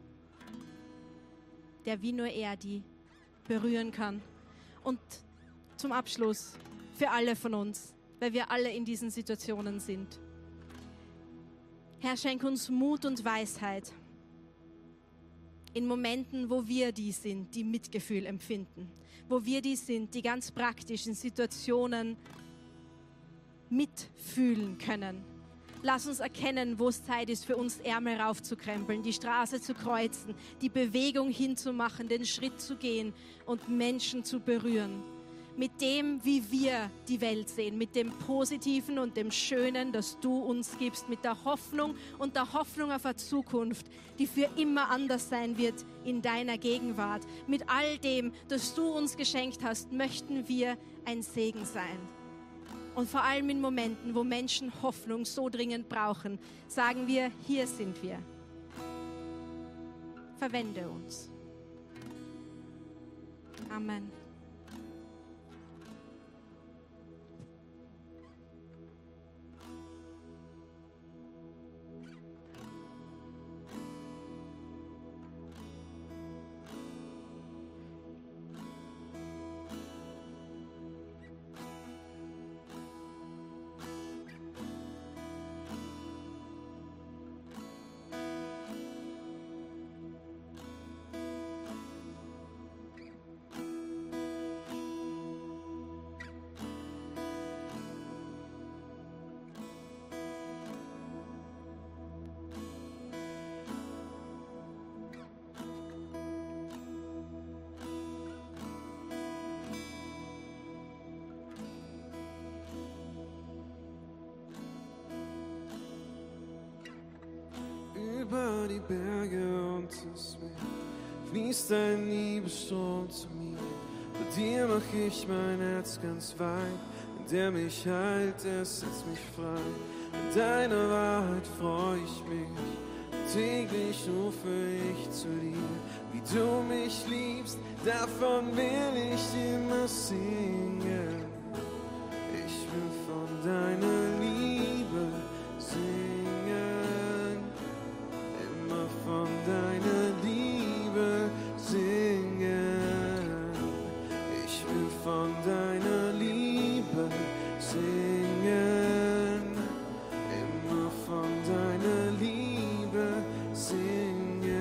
der wie nur er die berühren kann. Und zum Abschluss für alle von uns, weil wir alle in diesen Situationen sind. Herr, schenk uns Mut und Weisheit in Momenten, wo wir die sind, die Mitgefühl empfinden, wo wir die sind, die ganz praktisch in Situationen mitfühlen können. Lass uns erkennen, wo es Zeit ist, für uns Ärmel raufzukrempeln, die Straße zu kreuzen, die Bewegung hinzumachen, den Schritt zu gehen und Menschen zu berühren. Mit dem, wie wir die Welt sehen, mit dem Positiven und dem Schönen, das du uns gibst, mit der Hoffnung und der Hoffnung auf eine Zukunft, die für immer anders sein wird in deiner Gegenwart. Mit all dem, das du uns geschenkt hast, möchten wir ein Segen sein. Und vor allem in Momenten, wo Menschen Hoffnung so dringend brauchen, sagen wir, hier sind wir. Verwende uns. Amen. Über die Berge und das Meer fließt ein Liebesstrom zu mir. Bei dir mach ich mein Herz ganz weit, und der mich heilt, der setzt mich frei. In deiner Wahrheit freu ich mich, täglich rufe ich zu dir. Wie du mich liebst, davon will ich immer singen. Ich will von deiner Liebe singen. Von deiner Liebe singen. Ich will von deiner Liebe singen. Immer von deiner Liebe singen.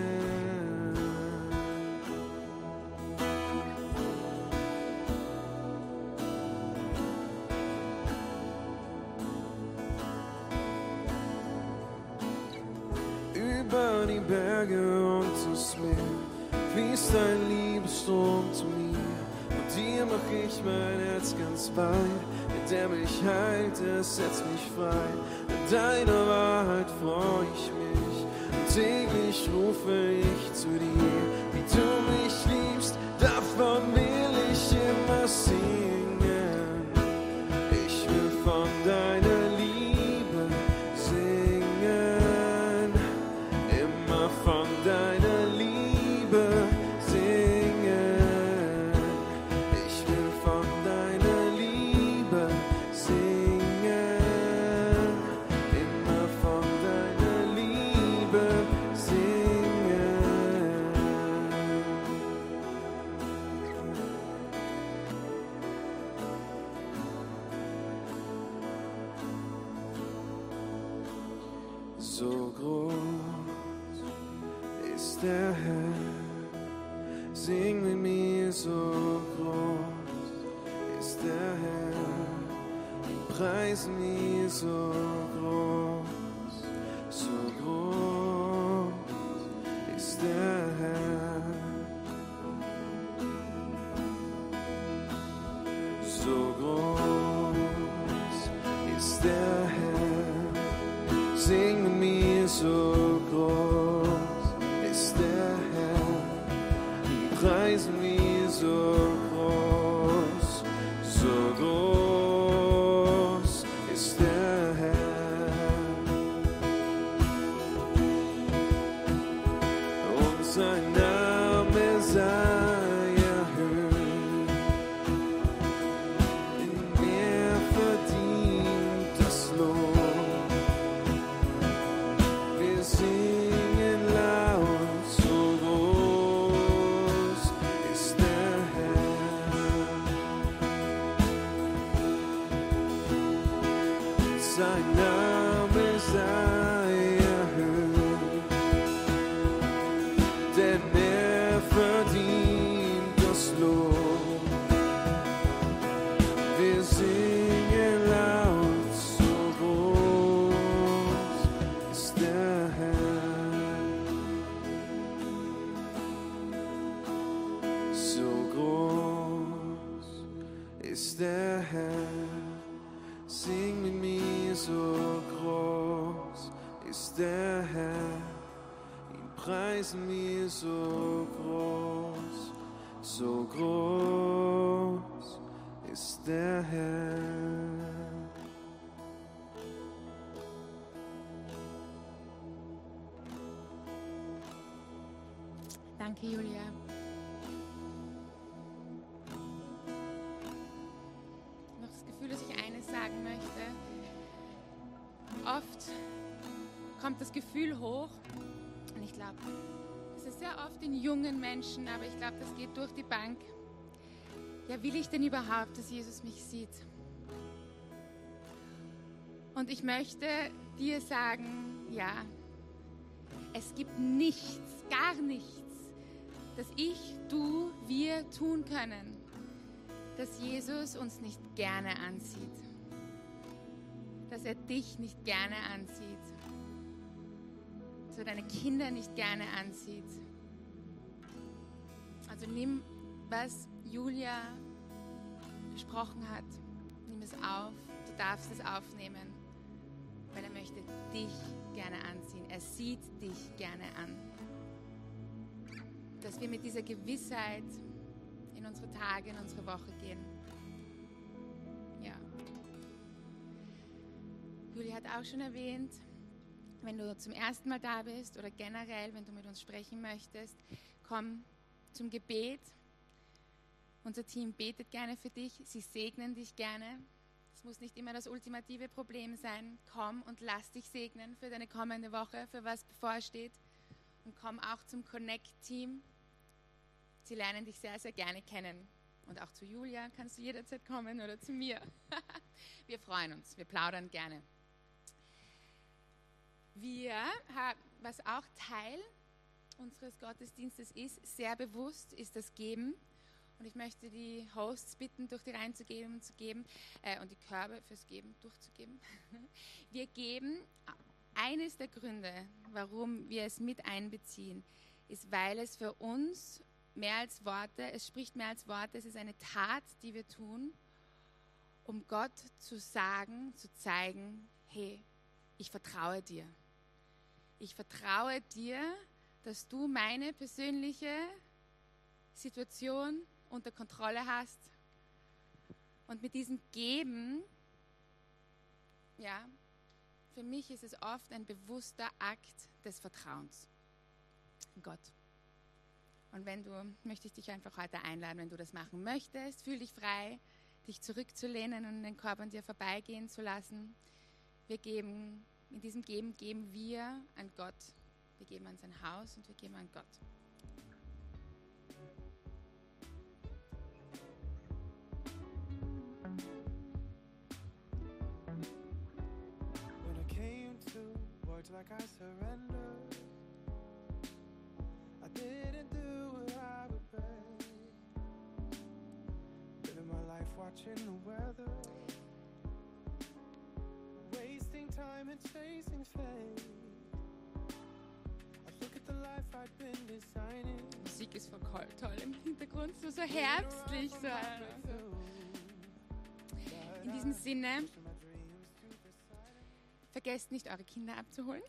Über die Berge und das Meer fließt ein Liebesstrom zu mir. Und dir mach ich mein Herz ganz weit, mit der mich heilt, er setzt mich frei. In deiner Wahrheit freu ich mich, und täglich rufe ich zu dir. Wie du mich liebst, davon will ich immer singen. Ich will von deiner Liebe singen. Von deiner Liebe singen. Ich will von deiner Liebe singen. Immer von deiner Liebe singen. So groß ist der Herr, sing mit mir, so groß ist der Herr, preisen wir so groß ist der Herr. So groß ist der Herr, sing mit mir, so groß ist der Herr, preisen wir so groß ist der Herr. Und sein Name sei erhöht, denn er verdient das Lob. Wir singen laut, so groß ist der Herr. Sein Name sei erhöht, denn er verdient das Lob. Wir singen laut, der Herr. Sing mit mir, so groß ist der Herr. Ihn preisen wir, so groß ist der Herr. Danke, Julia. Noch das Gefühl, dass ich eines sagen möchte. Oft kommt das Gefühl hoch, und ich glaube, es ist sehr oft in jungen Menschen, aber ich glaube, das geht durch die Bank. Ja, will ich denn überhaupt, dass Jesus mich sieht? Und ich möchte dir sagen, ja, es gibt nichts, gar nichts, das ich, du, wir tun können, dass Jesus uns nicht gerne ansieht. Dass er dich nicht gerne ansieht. Dass er deine Kinder nicht gerne ansieht. Also nimm, was Julia gesprochen hat, nimm es auf. Du darfst es aufnehmen, weil er möchte dich gerne anziehen. Er sieht dich gerne an. Dass wir mit dieser Gewissheit in unsere Tage, in unsere Woche gehen. Ja. Julia hat auch schon erwähnt, wenn du zum ersten Mal da bist oder generell, wenn du mit uns sprechen möchtest, komm zum Gebet. Unser Team betet gerne für dich, sie segnen dich gerne. Es muss nicht immer das ultimative Problem sein. Komm und lass dich segnen für deine kommende Woche, für was bevorsteht. Und komm auch zum Connect-Team. Sie lernen dich sehr, sehr gerne kennen. Und auch zu Julia kannst du jederzeit kommen oder zu mir. Wir freuen uns, wir plaudern gerne. Wir haben, was auch Teil unseres Gottesdienstes ist, sehr bewusst, ist das Geben. Und ich möchte die Hosts bitten, durch die Reihen zu geben und die Körbe fürs Geben durchzugeben. Wir geben, eines der Gründe, warum wir es mit einbeziehen, ist, weil es für uns mehr als Worte, es spricht mehr als Worte, es ist eine Tat, die wir tun, um Gott zu sagen, zu zeigen, hey, ich vertraue dir. Ich vertraue dir, dass du meine persönliche Situation unter Kontrolle hast. Und mit diesem Geben, ja, für mich ist es oft ein bewusster Akt des Vertrauens in Gott. Und möchte ich dich einfach heute einladen, wenn du das machen möchtest, fühl dich frei, dich zurückzulehnen und den Korb an dir vorbeigehen zu lassen. In diesem Geben geben wir an Gott. Wir geben an sein Haus und wir geben an Gott. When I came to words like I surrendered, I didn't do what I would pray. Living my life watching the weather, wasting time and chasing fame. I look at the life I'd been designing. Musik ist voll toll im Hintergrund, so herbstlich. So. In diesem Sinne, vergesst nicht, eure Kinder abzuholen.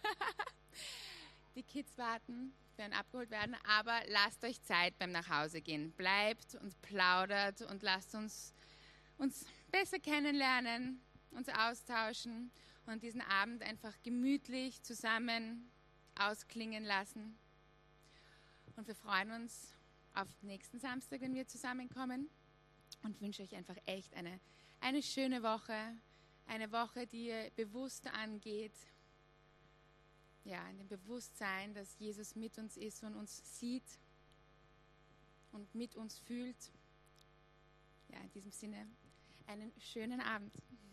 Die Kids warten, werden abgeholt werden, aber lasst euch Zeit beim Nachhausegehen. Bleibt und plaudert und lasst uns besser kennenlernen, uns austauschen und diesen Abend einfach gemütlich zusammen ausklingen lassen. Und wir freuen uns auf nächsten Samstag, wenn wir zusammenkommen, und wünsche euch einfach echt eine schöne Woche, eine Woche, die ihr bewusst angeht. Ja, in dem Bewusstsein, dass Jesus mit uns ist und uns sieht und mit uns fühlt. Ja, in diesem Sinne, einen schönen Abend.